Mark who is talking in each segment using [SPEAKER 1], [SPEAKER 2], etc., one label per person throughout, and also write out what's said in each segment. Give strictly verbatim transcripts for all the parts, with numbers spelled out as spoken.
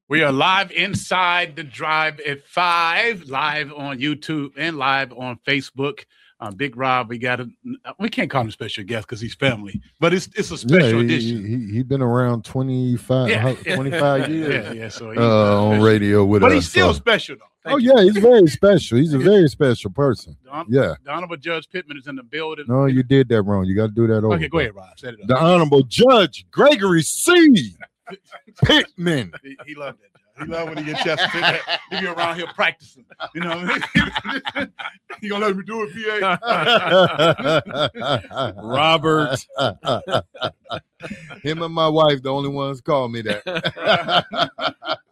[SPEAKER 1] We are live inside the drive at five, live on YouTube and live on Facebook. Uh, Big Rob, we got a, we can't call him special guest because he's family, but it's it's a special
[SPEAKER 2] yeah, he,
[SPEAKER 1] edition.
[SPEAKER 2] He he been around twenty-five,
[SPEAKER 1] yeah.
[SPEAKER 2] twenty-five years
[SPEAKER 1] yeah, yeah, so
[SPEAKER 2] uh, on radio with
[SPEAKER 1] but
[SPEAKER 2] us.
[SPEAKER 1] But he's still
[SPEAKER 2] so.
[SPEAKER 1] special, though. Thank
[SPEAKER 2] oh,
[SPEAKER 1] you.
[SPEAKER 2] yeah, he's very special. He's a very special person.
[SPEAKER 1] The Hon-
[SPEAKER 2] yeah.
[SPEAKER 1] The Honorable Judge Pittman is in the building.
[SPEAKER 2] No, you did that wrong. You got to do that over.
[SPEAKER 1] Okay, go ahead, Rob. Set it up.
[SPEAKER 2] The Honorable Judge Gregory C. Pittman.
[SPEAKER 1] He, he loved that. He love when he gets chest. He be around here practicing. You know what I mean? He gonna let me do it, P
[SPEAKER 2] A. Robert. Him and my wife, the only ones call me that.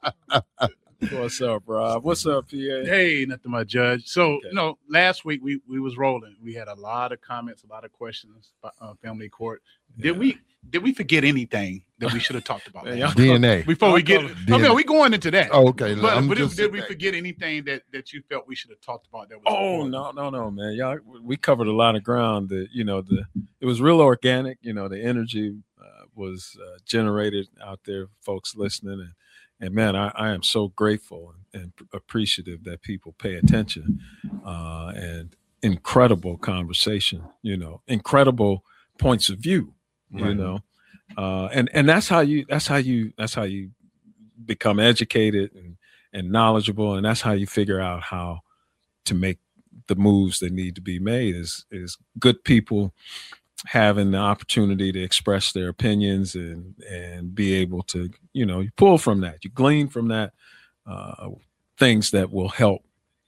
[SPEAKER 3] What's up, Rob? What's up, P A?
[SPEAKER 1] Hey, nothing much, Judge. So,
[SPEAKER 3] okay.
[SPEAKER 1] you know, last week we we was rolling. We had a lot of comments, a lot of questions. Uh, family court. Did yeah. we did we forget anything that we should have talked about?
[SPEAKER 2] D N A.
[SPEAKER 1] Before we get, I mean, we going into that.
[SPEAKER 2] Oh, okay.
[SPEAKER 1] But, but did, did we forget anything that that you felt we should have talked about? That was
[SPEAKER 3] oh important? no, no, no, man. Y'all, we covered a lot of ground. That you know, the it was real organic. You know, the energy uh, was uh, generated out there, folks listening, and and man, I, I am so grateful and, and appreciative that people pay attention. Uh, and incredible conversation. You know, incredible points of view. You right. know, uh, and and that's how you that's how you that's how you become educated and, and knowledgeable, and that's how you figure out how to make the moves that need to be made. Is is good people having the opportunity to express their opinions and and be able to you know you pull from that, you glean from that uh, things that will help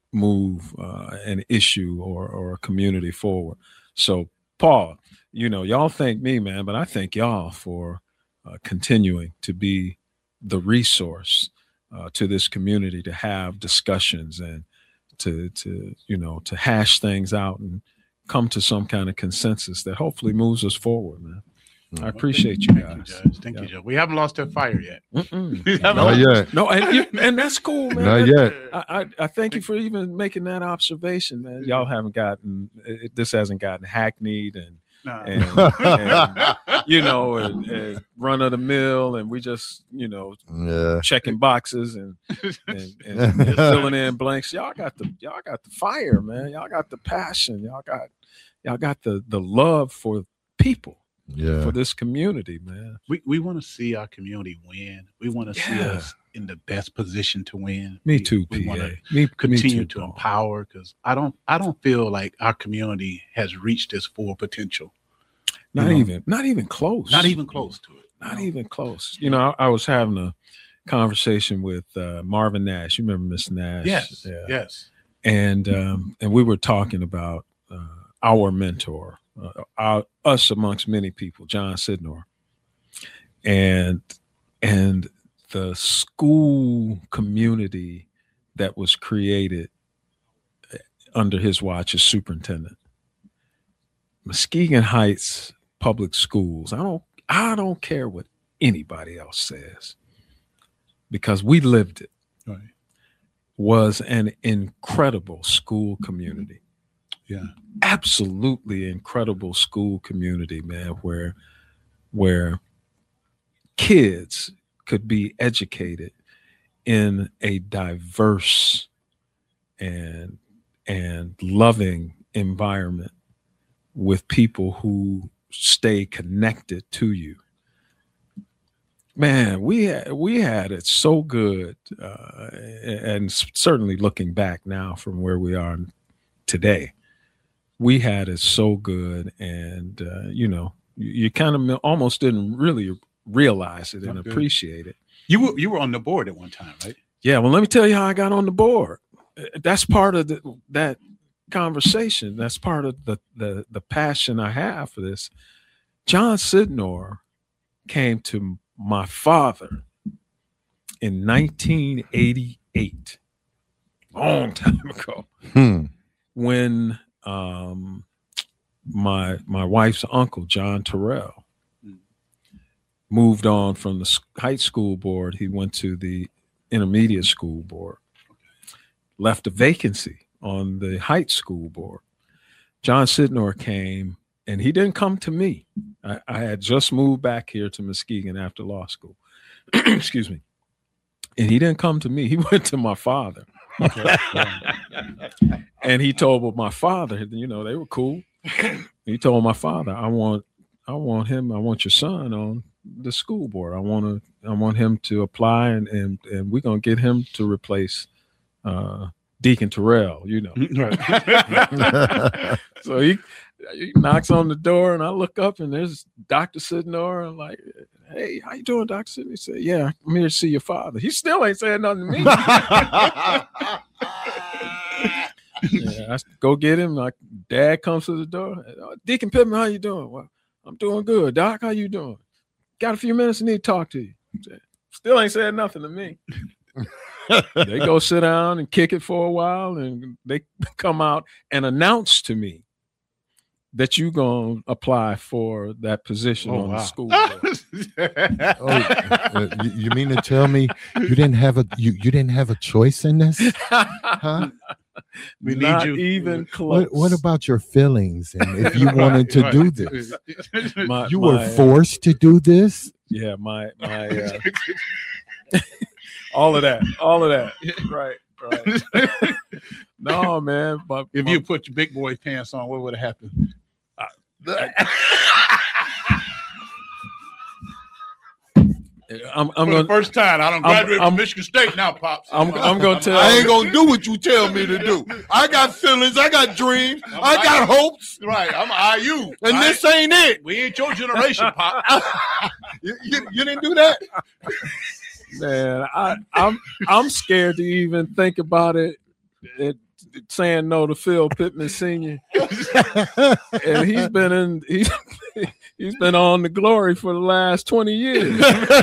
[SPEAKER 3] move uh, an issue or or a community forward. So, Paul. You know, y'all thank me, man, but I thank y'all for uh, continuing to be the resource uh, to this community to have discussions and to, to, you know, to hash things out and come to some kind of consensus that hopefully moves us forward, man. Mm-hmm. I appreciate you guys.
[SPEAKER 1] Thank you, Judge. Thank yeah. you, Judge. We haven't lost that fire yet.
[SPEAKER 2] Not yet.
[SPEAKER 3] No, and, and that's cool, man.
[SPEAKER 2] Not yet.
[SPEAKER 3] I, I, I thank you for even making that observation, man. Y'all haven't gotten, it, this hasn't gotten hackneyed and, Nah. And, and you know, and, and run of the mill, and we just, you know,
[SPEAKER 2] yeah.
[SPEAKER 3] checking boxes and, and, and, and filling in blanks. Y'all got the y'all got the fire, man. Y'all got the passion. Y'all got y'all got the the love for people.
[SPEAKER 2] Yeah.
[SPEAKER 3] For this community, man.
[SPEAKER 1] We we want to see our community win. We want to yeah. see us in the best position to win.
[SPEAKER 3] Me
[SPEAKER 1] we,
[SPEAKER 3] too,
[SPEAKER 1] we
[SPEAKER 3] P A.
[SPEAKER 1] want to
[SPEAKER 3] me,
[SPEAKER 1] continue
[SPEAKER 3] me too,
[SPEAKER 1] to
[SPEAKER 3] Paul.
[SPEAKER 1] empower because I don't I don't feel like our community has reached its full potential.
[SPEAKER 3] Not
[SPEAKER 1] you know?
[SPEAKER 3] even not even close.
[SPEAKER 1] Not even close to it.
[SPEAKER 3] Not
[SPEAKER 1] no.
[SPEAKER 3] even close. You know, I, I was having a conversation with uh, Marvin Nash. You remember Miss Nash?
[SPEAKER 1] Yes.
[SPEAKER 3] Yeah.
[SPEAKER 1] Yes.
[SPEAKER 3] And um, and we were talking about uh, our mentor. Uh, our, us amongst many people, John Sidnor, and and the school community that was created under his watch as superintendent. Muskegon Heights Public Schools. I don't I don't care what anybody else says because we lived it.
[SPEAKER 1] Right.
[SPEAKER 3] Was an incredible school community.
[SPEAKER 1] Yeah.
[SPEAKER 3] Absolutely incredible school community, man, where where kids could be educated in a diverse and and loving environment with people who stay connected to you. Man, we had, we had it so good, uh, and certainly looking back now from where we are today, we had it so good, and uh, you know, you, you kind of almost didn't really realize it and
[SPEAKER 1] Not
[SPEAKER 3] appreciate
[SPEAKER 1] good.
[SPEAKER 3] it.
[SPEAKER 1] You were you were on the board at one time, right?
[SPEAKER 3] Yeah. Well, let me tell you how I got on the board. That's part of the, that conversation. That's part of the the the passion I have for this. John Sidnor came to my father in nineteen eighty-eight, long time ago,
[SPEAKER 2] hmm.
[SPEAKER 3] when um, my my wife's uncle, John Terrell, moved on from the high school board. He went to the intermediate school board, left a vacancy on the Heights School Board. John Sidnor came, and he didn't come to me. I, I had just moved back here to Muskegon after law school. Excuse me. And he didn't come to me. He went to my father.
[SPEAKER 1] Okay.
[SPEAKER 3] And he told my father, you know, they were cool. He told my father, I want, I want him, I want your son on the school board. I want to, I want him to apply, and and and we're gonna get him to replace uh, Deacon Terrell. You know.
[SPEAKER 1] Right.
[SPEAKER 3] So he, he knocks on the door, and I look up, and there's Doctor Sidnor. I'm like, hey, how you doing, Doctor Sidnor? He said, yeah, I'm here to see your father. He still ain't saying nothing to me. Yeah, I go get him. Like, Dad comes to the door. Oh, Deacon Pittman, how you doing? Well, I'm doing good. Doc, how you doing? Got a few minutes. I need to talk to you. Still ain't saying nothing to me. They go sit down and kick it for a while, and they come out and announce to me that you gonna apply for that position
[SPEAKER 1] Oh,
[SPEAKER 3] on
[SPEAKER 1] wow.
[SPEAKER 3] the school board.
[SPEAKER 2] Oh, uh, you, you mean to tell me you didn't have a you, you didn't have a choice in this? Huh?
[SPEAKER 1] We need
[SPEAKER 3] Not
[SPEAKER 1] you.
[SPEAKER 3] even close.
[SPEAKER 2] What, what about your feelings? And if you wanted to
[SPEAKER 1] Right,
[SPEAKER 2] do
[SPEAKER 1] right.
[SPEAKER 2] this,
[SPEAKER 3] my,
[SPEAKER 2] you
[SPEAKER 3] my,
[SPEAKER 2] were
[SPEAKER 3] uh,
[SPEAKER 2] forced to do this?
[SPEAKER 3] Yeah, my my uh, all of that, all of that. Right, right. No, man. But
[SPEAKER 1] If
[SPEAKER 3] my-
[SPEAKER 1] you put your big boy pants on, what would have happened?
[SPEAKER 3] I'm I'm
[SPEAKER 1] For the
[SPEAKER 3] gonna
[SPEAKER 1] first time, I don't
[SPEAKER 3] I'm-
[SPEAKER 1] graduate
[SPEAKER 3] I'm-
[SPEAKER 1] from Michigan State now, pops.
[SPEAKER 3] I'm I'm gonna tell
[SPEAKER 2] I ain't gonna do what you tell me to do. I got feelings, I got dreams, I got hopes,
[SPEAKER 1] Right, I'm I U.
[SPEAKER 2] and
[SPEAKER 1] right?
[SPEAKER 2] this ain't it.
[SPEAKER 1] We ain't your generation, pop.
[SPEAKER 2] You, you, you didn't do that.
[SPEAKER 3] man, I I'm I'm scared to even think about it. it saying no to Phil Pittman Senior And he's been in he's he's been on the glory for the last twenty years.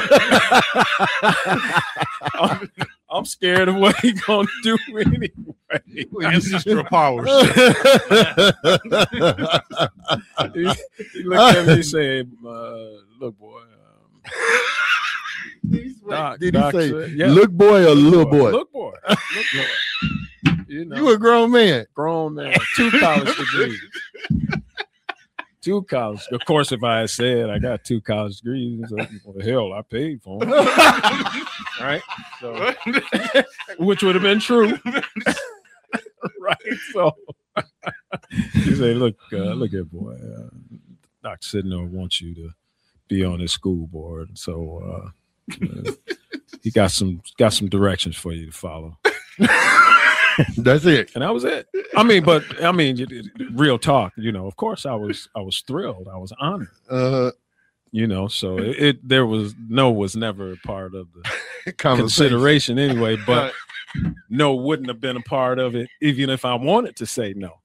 [SPEAKER 3] I'm, I'm scared of what he's gonna do anyway.
[SPEAKER 1] Ancestral powers.
[SPEAKER 3] he, he looked at me and said, uh, "Look, boy." Um, Doc,
[SPEAKER 2] Did he
[SPEAKER 3] Doc
[SPEAKER 2] say,
[SPEAKER 3] said- yeah,
[SPEAKER 2] "Look, boy," or "little boy"?
[SPEAKER 3] Look, boy. Look, boy. You know,
[SPEAKER 2] You a grown man.
[SPEAKER 3] grown man, two college degrees. Two college. Of course, if I had said I got two college degrees, well, hell, I paid for them. Right? So, which would have been true. Right? So you say, look, uh, look here, boy. Uh, Doctor Sidnor wants you to be on his school board. So uh, uh, he got some got some directions for you to follow.
[SPEAKER 2] That's it.
[SPEAKER 3] And that was it. I mean, but I mean, it- it- real talk. You know, of course, I was, I was thrilled. I was honored.
[SPEAKER 2] Uh,
[SPEAKER 3] You know, so it, it there was no was never a part of the
[SPEAKER 2] conversation.
[SPEAKER 3] consideration anyway. But no wouldn't have been a part of it, even if I wanted to say no.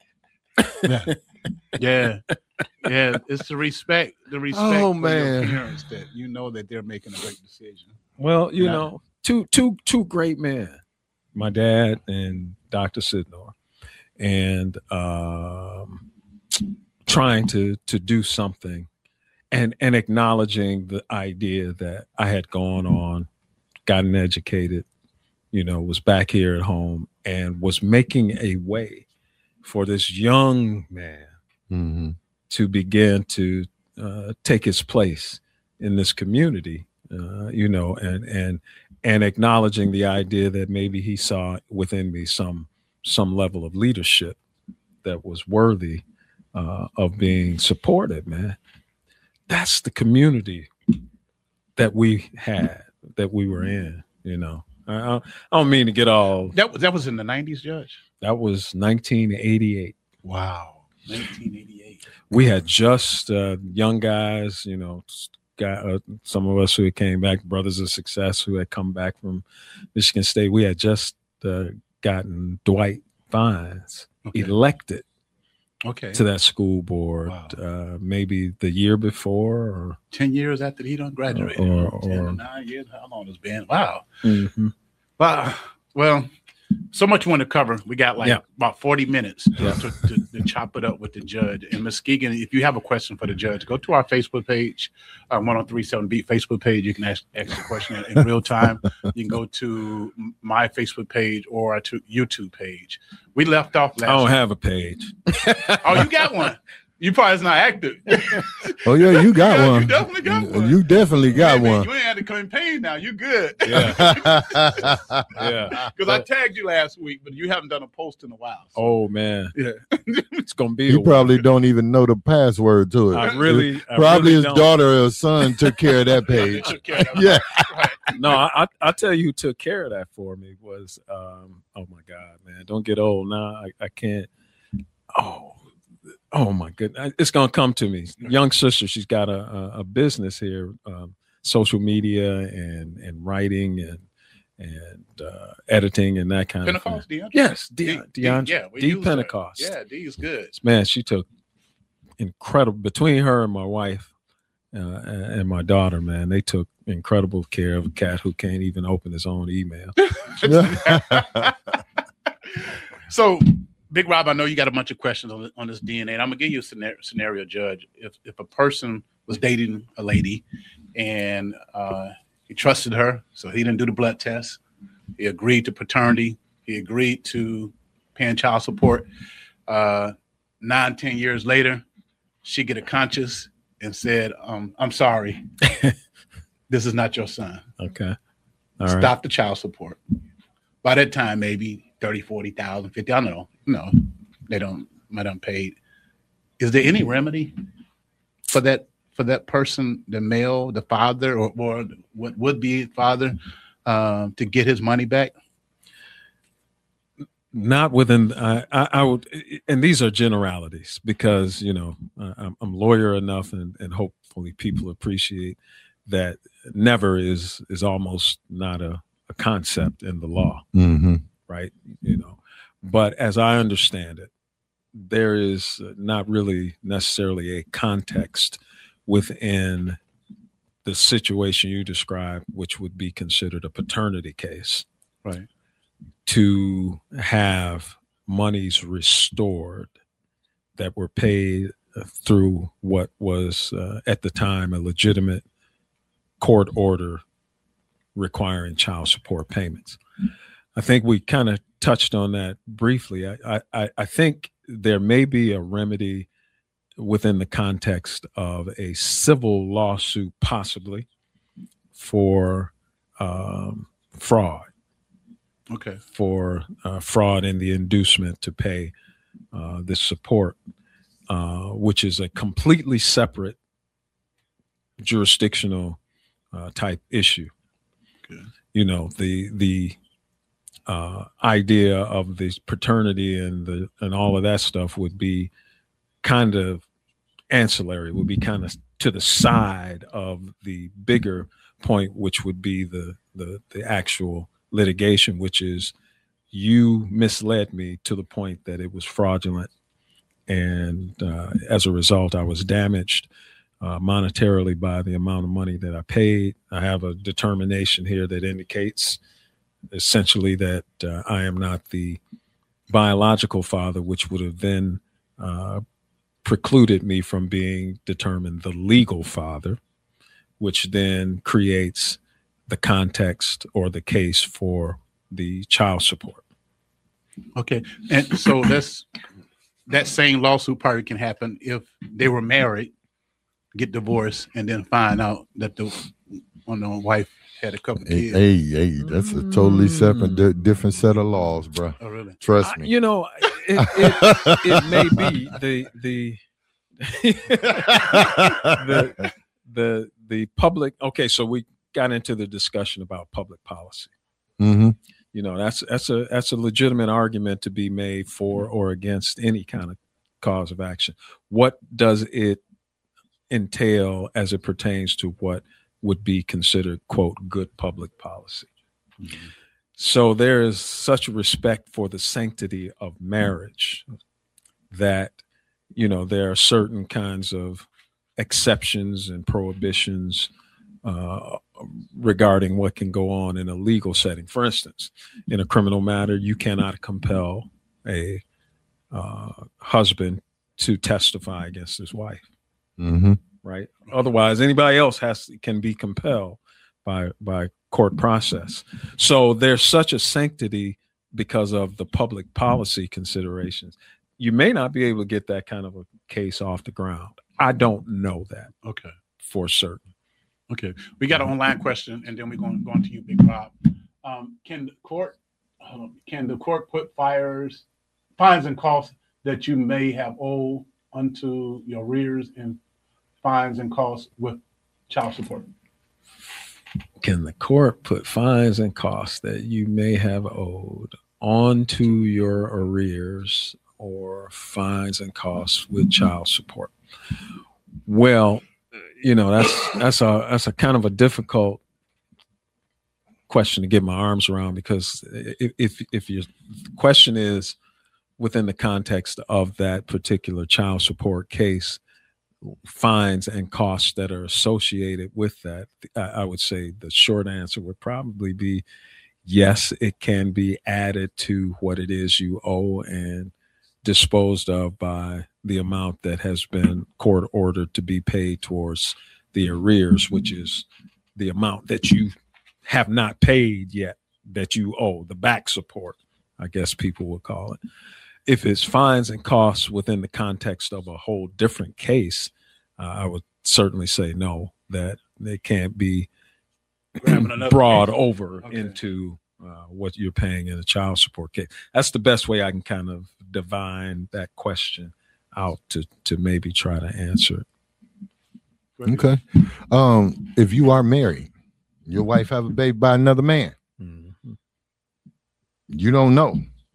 [SPEAKER 1] Yeah, yeah. It's the respect, the respect
[SPEAKER 2] Oh,
[SPEAKER 1] for
[SPEAKER 2] man.
[SPEAKER 1] your parents that you know that they're making a great decision.
[SPEAKER 3] Well, you
[SPEAKER 1] Yeah.
[SPEAKER 3] know, two two two great men, my dad and Doctor Sidnor, and um, trying to to do something, and and acknowledging the idea that I had gone on, gotten educated, you know, was back here at home, and was making a way for this young man
[SPEAKER 2] Mhm.
[SPEAKER 3] to begin to uh, take his place in this community, uh, you know, and and and acknowledging the idea that maybe he saw within me some some level of leadership that was worthy uh, of being supported. Man, that's the community that we had, that we were in. You know, I, I I don't mean to get all.
[SPEAKER 1] That was that was in the nineties, Judge.
[SPEAKER 3] That was nineteen eighty-eight.
[SPEAKER 1] Wow, nineteen eighty-eight.
[SPEAKER 3] We had just uh, young guys, you know, got uh, some of us who had came back, brothers of success who had come back from Michigan State. We had just uh, gotten Dwight Vines
[SPEAKER 1] Okay.
[SPEAKER 3] elected
[SPEAKER 1] Okay.
[SPEAKER 3] to that school board,
[SPEAKER 1] Wow.
[SPEAKER 3] uh, maybe the year before. Or
[SPEAKER 1] Ten years after he done graduated.
[SPEAKER 3] Or-
[SPEAKER 1] Ten
[SPEAKER 3] or-
[SPEAKER 1] or nine years. How long it's been? Wow.
[SPEAKER 3] Mhm.
[SPEAKER 1] Wow. Well, so much we want to cover. We got like
[SPEAKER 3] Yeah.
[SPEAKER 1] about forty minutes
[SPEAKER 3] Yeah.
[SPEAKER 1] to, to, to chop it up with the judge. And Miz Keegan, if you have a question for the judge, go to our Facebook page, uh, one oh three seven Beat Facebook page. You can ask, ask the question in, in real time. You can go to my Facebook page or our to YouTube page. We left off
[SPEAKER 3] I don't
[SPEAKER 1] last.
[SPEAKER 3] have a page.
[SPEAKER 1] Oh, you got one. You probably is not active.
[SPEAKER 2] Oh yeah, you got
[SPEAKER 1] Yeah,
[SPEAKER 2] one.
[SPEAKER 1] you definitely got one.
[SPEAKER 2] You definitely got
[SPEAKER 1] Hey, man,
[SPEAKER 2] one.
[SPEAKER 1] You ain't had to campaign now. You good.
[SPEAKER 3] Yeah. Yeah.
[SPEAKER 1] Because I tagged you last week, but you haven't done a post in a while. So.
[SPEAKER 3] Oh man,
[SPEAKER 1] Yeah.
[SPEAKER 3] it's gonna be.
[SPEAKER 2] He
[SPEAKER 3] a
[SPEAKER 2] probably
[SPEAKER 3] while.
[SPEAKER 2] don't even know the password to it.
[SPEAKER 3] I really, I
[SPEAKER 2] probably
[SPEAKER 3] really
[SPEAKER 2] his
[SPEAKER 3] don't.
[SPEAKER 2] daughter or son took care of that page.
[SPEAKER 1] Took care of that.
[SPEAKER 2] Yeah.
[SPEAKER 1] Right.
[SPEAKER 3] No, I I tell you who took care of that for me was um oh my God, man, don't get old now. I, I can't. Oh, oh my goodness, it's gonna come to me. Young sister, she's got a a, a business here, um, social media and and writing and and uh, editing and that kind
[SPEAKER 1] Pentecost,
[SPEAKER 3] of thing.
[SPEAKER 1] DeAndre?
[SPEAKER 3] Yes, De-
[SPEAKER 1] D- D-
[SPEAKER 3] DeAndre,
[SPEAKER 1] yeah, we
[SPEAKER 3] D
[SPEAKER 1] use her.
[SPEAKER 3] Pentecost.
[SPEAKER 1] Yeah, D is good.
[SPEAKER 3] Man, she took incredible between her and my wife uh, and my daughter. Man, they took incredible care of a cat who can't even open his own email.
[SPEAKER 1] So, Big Rob, I know you got a bunch of questions on, on this D N A. And I'm gonna give you a scenario, scenario, Judge. If if a person was dating a lady and uh, he trusted her, so he didn't do the blood test. He agreed to paternity. He agreed to paying child support. Uh, nine, ten years later, she get a conscience and said, um, "I'm sorry, this is not your son.
[SPEAKER 3] Okay, all right.
[SPEAKER 1] Stop the child support." By that time, maybe thirty, forty thousand, fifty. I don't know. No, they don't. Might have paid. Is there any remedy for that for that person, the male, the father, or, or what would be father, um, to get his money back?
[SPEAKER 3] Not within. I, I, I would, and these are generalities because you know I'm, I'm lawyer enough, and, and hopefully people appreciate that. Never is is almost not a, a concept in the law.
[SPEAKER 2] Mm-hmm.
[SPEAKER 3] Right? You know, but as I understand it, there is not really necessarily a context within the situation you described, which would be considered a paternity case,
[SPEAKER 1] Right.
[SPEAKER 3] to have monies restored that were paid through what was uh, at the time a legitimate court order requiring child support payments. I think we kind of touched on that briefly. I, I, I think there may be a remedy within the context of a civil lawsuit, possibly for um, fraud,
[SPEAKER 1] Okay.
[SPEAKER 3] for uh, fraud in the inducement to pay uh, this support, uh, which is a completely separate jurisdictional uh, type issue.
[SPEAKER 1] Okay.
[SPEAKER 3] You know, the the uh, idea of this paternity and the and all of that stuff would be kind of ancillary, would be kind of to the side of the bigger point, which would be the the the actual litigation, which is you misled me to the point that it was fraudulent, and uh, as a result, I was damaged uh, monetarily by the amount of money that I paid. I have a determination here that indicates essentially that uh, I am not the biological father, which would have then uh, precluded me from being determined the legal father, which then creates the context or the case for the child support.
[SPEAKER 1] Okay. And so that's that same lawsuit probably can happen if they were married, get divorced, and then find out that the one of the wife had a couple
[SPEAKER 2] Hey,
[SPEAKER 1] kids.
[SPEAKER 2] hey, hey, that's a totally separate, di- different set of laws, bro.
[SPEAKER 1] Oh, really?
[SPEAKER 2] Trust
[SPEAKER 3] I-
[SPEAKER 2] me.
[SPEAKER 3] you know, it, it, it may be the the the the the public. Okay, so we got into the discussion about public policy.
[SPEAKER 2] Mm-hmm.
[SPEAKER 3] You know, that's that's a that's a legitimate argument to be made for or against any kind of cause of action. What does it entail as it pertains to what would be considered, quote, good public policy?
[SPEAKER 1] Mm-hmm.
[SPEAKER 3] So there is such a respect for the sanctity of marriage that, you know, there are certain kinds of exceptions and prohibitions uh, regarding what can go on in a legal setting. For instance, in a criminal matter, you cannot compel a uh, husband to testify against his wife,
[SPEAKER 2] Mm-hmm.
[SPEAKER 3] right? Otherwise, anybody else has can be compelled by by court process. So there's such a sanctity because of the public policy considerations you may not be able to get that kind of a case off the ground. I don't know that
[SPEAKER 1] Okay.
[SPEAKER 3] for certain.
[SPEAKER 1] Okay. We got an online question, and then we're going go on to you, Big Bob. Um, can the court um, can the court put fires, fines and costs that you may have owed unto your arrears and fines and costs with child support?
[SPEAKER 3] Can the court put fines and costs that you may have owed onto your arrears or fines and costs with child support? Well, you know, that's that's a that's a kind of a difficult question to get my arms around, because if if, if your question is within the context of that particular child support case, fines and costs that are associated with that, I would say the short answer would probably be yes, it can be added to what it is you owe and disposed of by the amount that has been court ordered to be paid towards the arrears, which is the amount that you have not paid yet that you owe, the back support, I guess people would call it. If it's fines and costs within the context of a whole different case, uh, I would certainly say no, that they can't be brought case. over okay. into uh, what you're paying in a child support case. That's the best way I can kind of divine that question out to to maybe try to answer it.
[SPEAKER 2] Okay. Um, if you are married, your wife have a baby by another man, mm-hmm. you don't know.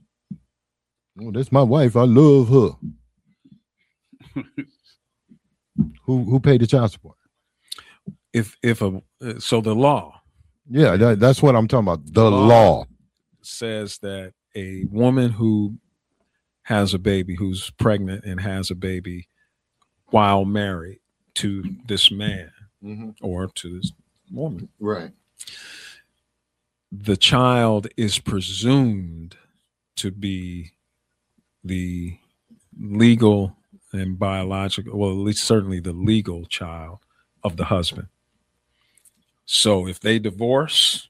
[SPEAKER 2] Oh, that's my wife. I love her. who who paid the child support?
[SPEAKER 3] If if a so the law.
[SPEAKER 2] Yeah, that, that's what I'm talking about. The law,
[SPEAKER 3] law says that a woman who has a baby, who's pregnant and has a baby while married to this man mm-hmm. or to this woman,
[SPEAKER 2] right?
[SPEAKER 3] The child is presumed to be the legal and biological, well, at least certainly the legal child of the husband. So if they divorce,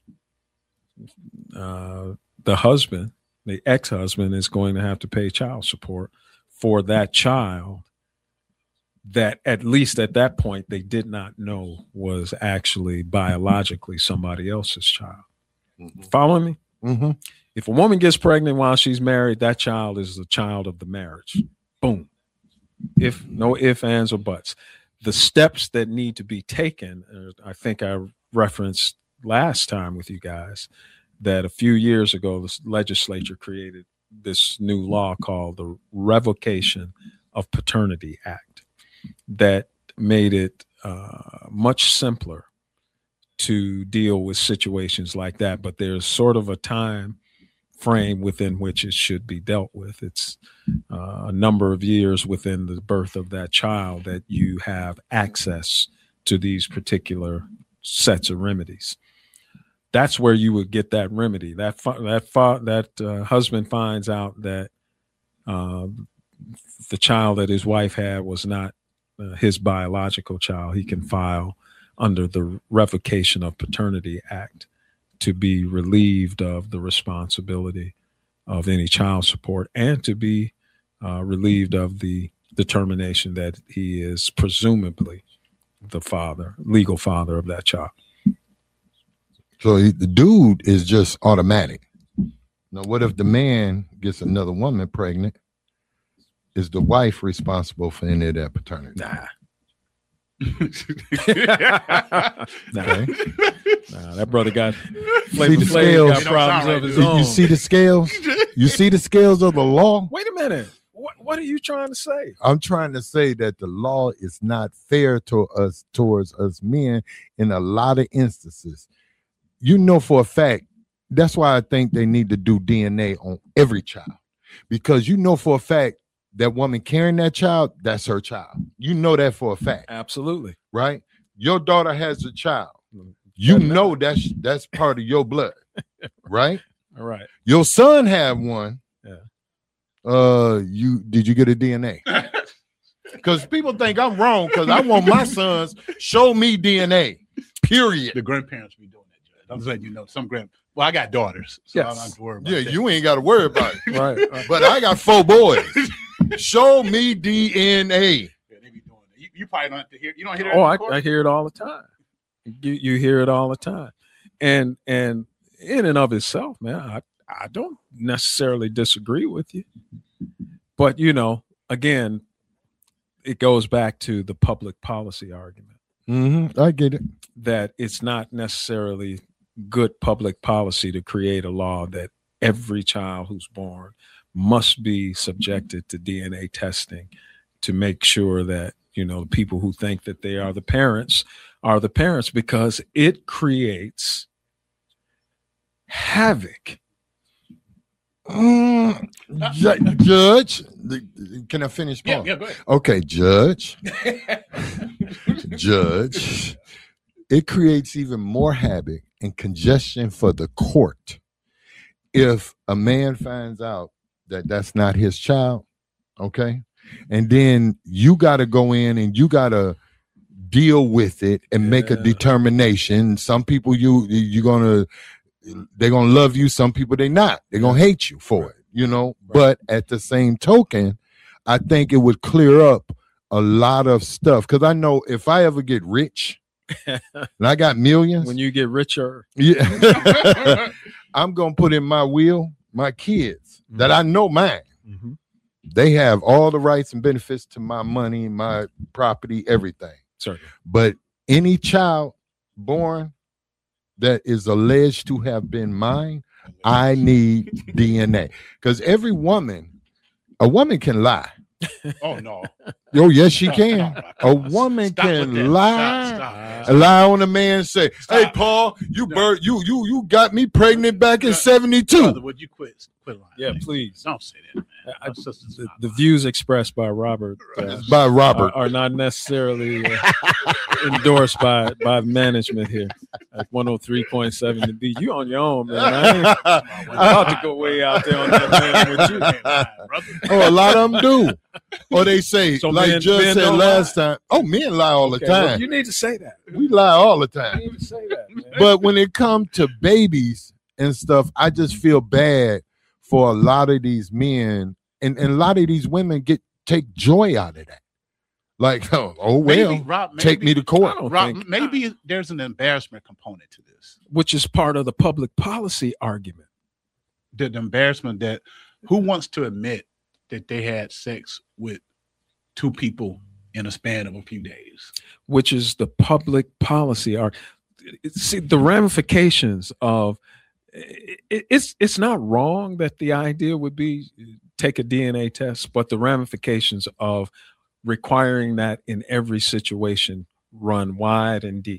[SPEAKER 3] uh, the husband, the ex-husband, is going to have to pay child support for that child that, at least at that point, they did not know was actually biologically somebody else's child. Mm-hmm. Follow me?
[SPEAKER 2] Mm-hmm.
[SPEAKER 3] If a woman gets pregnant while she's married, that child is the child of the marriage. Boom. If no ifs, ands, or buts. The steps that need to be taken, uh, I think I referenced last time with you guys that a few years ago, the legislature created this new law called the Revocation of Paternity Act that made it uh, much simpler to deal with situations like that. But there's sort of a time frame within which it should be dealt with. It's uh, a number of years within the birth of that child that you have access to these particular sets of remedies. That's where you would get that remedy. That that that uh, husband finds out that uh, the child that his wife had was not uh, his biological child. He can file under the Revocation of Paternity Act to be relieved of the responsibility of any child support and to be uh, relieved of the determination that he is presumably the father, legal father of that child.
[SPEAKER 2] So he, the dude is just automatic. Now, what if the man gets another woman pregnant? Is the wife responsible for any of that paternity?
[SPEAKER 3] Nah. nah.
[SPEAKER 2] Okay.
[SPEAKER 3] Nah, that brother got
[SPEAKER 2] Flavor Flav
[SPEAKER 3] got problems
[SPEAKER 1] right.
[SPEAKER 3] of his
[SPEAKER 2] You,
[SPEAKER 3] own.
[SPEAKER 2] you see the scales? You see the scales of the law?
[SPEAKER 3] Wait a minute. What what are you trying to say?
[SPEAKER 2] I'm trying to say that the law is not fair to us, towards us men, in a lot of instances. You know for a fact, that's why I think they need to do D N A on every child, because you know for a fact that woman carrying that child, that's her child. You know that for a fact.
[SPEAKER 3] Absolutely.
[SPEAKER 2] Right? Your daughter has a child. You know that's that's part of your blood. Right?
[SPEAKER 3] All right.
[SPEAKER 2] Your son had one.
[SPEAKER 3] Yeah.
[SPEAKER 2] Uh, you did you get a D N A? Because people think I'm wrong because I want my sons show me D N A. Period.
[SPEAKER 1] The grandparents be doing that, Judge. I'm just letting you know. Some grand. Well, I got daughters, so
[SPEAKER 3] yes.
[SPEAKER 1] I don't have to worry about
[SPEAKER 2] Yeah,
[SPEAKER 1] that.
[SPEAKER 2] you ain't got to worry about it.
[SPEAKER 3] Right, right.
[SPEAKER 2] But I got four boys. Show me D N A.
[SPEAKER 1] Yeah, they be doing it. You, you probably don't have to hear. You don't hear that.
[SPEAKER 3] Oh,
[SPEAKER 1] in
[SPEAKER 3] I,
[SPEAKER 1] court?
[SPEAKER 3] I hear it all the time. You you hear it all the time, and and in and of itself, man, I I don't necessarily disagree with you, but you know, again, it goes back to the public policy argument
[SPEAKER 2] Mm-hmm. I get it.
[SPEAKER 3] that it's not necessarily good public policy to create a law that every child who's born must be subjected to D N A testing to make sure that, you know, people who think that they are the parents are the parents, because it creates havoc.
[SPEAKER 2] Mm, ju- judge, the- can I finish?
[SPEAKER 1] Yeah,
[SPEAKER 2] Paul?
[SPEAKER 1] yeah, go ahead.
[SPEAKER 2] Okay, Judge. Judge. It creates even more havoc and congestion for the court if a man finds out that that's not his child, okay? And then you got to go in and you got to deal with it and make a
[SPEAKER 3] Yeah.
[SPEAKER 2] determination. Some people you you're gonna they're gonna love you. Some people they not. They're gonna hate you for it. You know.
[SPEAKER 3] Right.
[SPEAKER 2] But at the same token, I think it would clear up a lot of stuff. Because I know if I ever get rich and I got millions,
[SPEAKER 3] When you get richer,
[SPEAKER 2] yeah, I'm gonna put in my will my kids that I know mine.
[SPEAKER 3] mm-hmm.
[SPEAKER 2] They have all the rights and benefits to my money, my property, everything.
[SPEAKER 3] certainly.
[SPEAKER 2] But any child born that is alleged to have been mine, I need D N A. Because every woman, a woman can lie.
[SPEAKER 1] Oh no.
[SPEAKER 2] Oh, yes, she
[SPEAKER 1] Stop,
[SPEAKER 2] can.
[SPEAKER 1] stop,
[SPEAKER 2] A
[SPEAKER 1] stop.
[SPEAKER 2] woman
[SPEAKER 1] Stop with
[SPEAKER 2] can
[SPEAKER 1] that.
[SPEAKER 2] lie.
[SPEAKER 1] Stop, stop.
[SPEAKER 2] Lie on a man and say, "Hey,
[SPEAKER 1] Stop.
[SPEAKER 2] Paul, you
[SPEAKER 1] No.
[SPEAKER 2] bird, you you you got me pregnant back in
[SPEAKER 1] No.
[SPEAKER 2] seventy-two."
[SPEAKER 1] Brother, would you quit? Quit lying.
[SPEAKER 3] Yeah,
[SPEAKER 1] man.
[SPEAKER 3] please.
[SPEAKER 1] Don't say that, man.
[SPEAKER 3] I-
[SPEAKER 1] Our sister's
[SPEAKER 3] The,
[SPEAKER 1] not
[SPEAKER 3] the
[SPEAKER 1] lying.
[SPEAKER 3] views expressed by Robert uh,
[SPEAKER 2] By Robert.
[SPEAKER 3] are, are not necessarily uh, endorsed by by management here at one oh three point seven The Beat. You on your own, man. I ain't about to go way out there on that man with you.
[SPEAKER 1] Brother.
[SPEAKER 2] Oh, a lot of them do. Or they say,
[SPEAKER 3] So
[SPEAKER 2] like
[SPEAKER 3] men-
[SPEAKER 2] Judge
[SPEAKER 3] men
[SPEAKER 2] said
[SPEAKER 3] don't
[SPEAKER 2] last time. Oh, men lie all the
[SPEAKER 3] Okay, well,
[SPEAKER 2] time.
[SPEAKER 3] you need to say that.
[SPEAKER 2] We lie all the
[SPEAKER 3] You
[SPEAKER 2] time.
[SPEAKER 3] need to say that, man.
[SPEAKER 2] But when it comes to babies and stuff, I just feel bad for a lot of these men, and, and a lot of these women get take joy out of that. Like, oh, oh well,
[SPEAKER 1] Maybe, Rob, maybe,
[SPEAKER 2] take me to
[SPEAKER 3] I
[SPEAKER 2] court.
[SPEAKER 3] don't
[SPEAKER 1] Rob,
[SPEAKER 3] think,
[SPEAKER 1] maybe there's an embarrassment component to this.
[SPEAKER 3] which is part of the public policy argument.
[SPEAKER 1] The, the embarrassment that who wants to admit that they had sex with two people in a span of a few days?
[SPEAKER 3] Which is the public policy argument. See the ramifications of it, it's it's not wrong that the idea would be take a D N A test, but the ramifications of requiring that in every situation run wide and deep.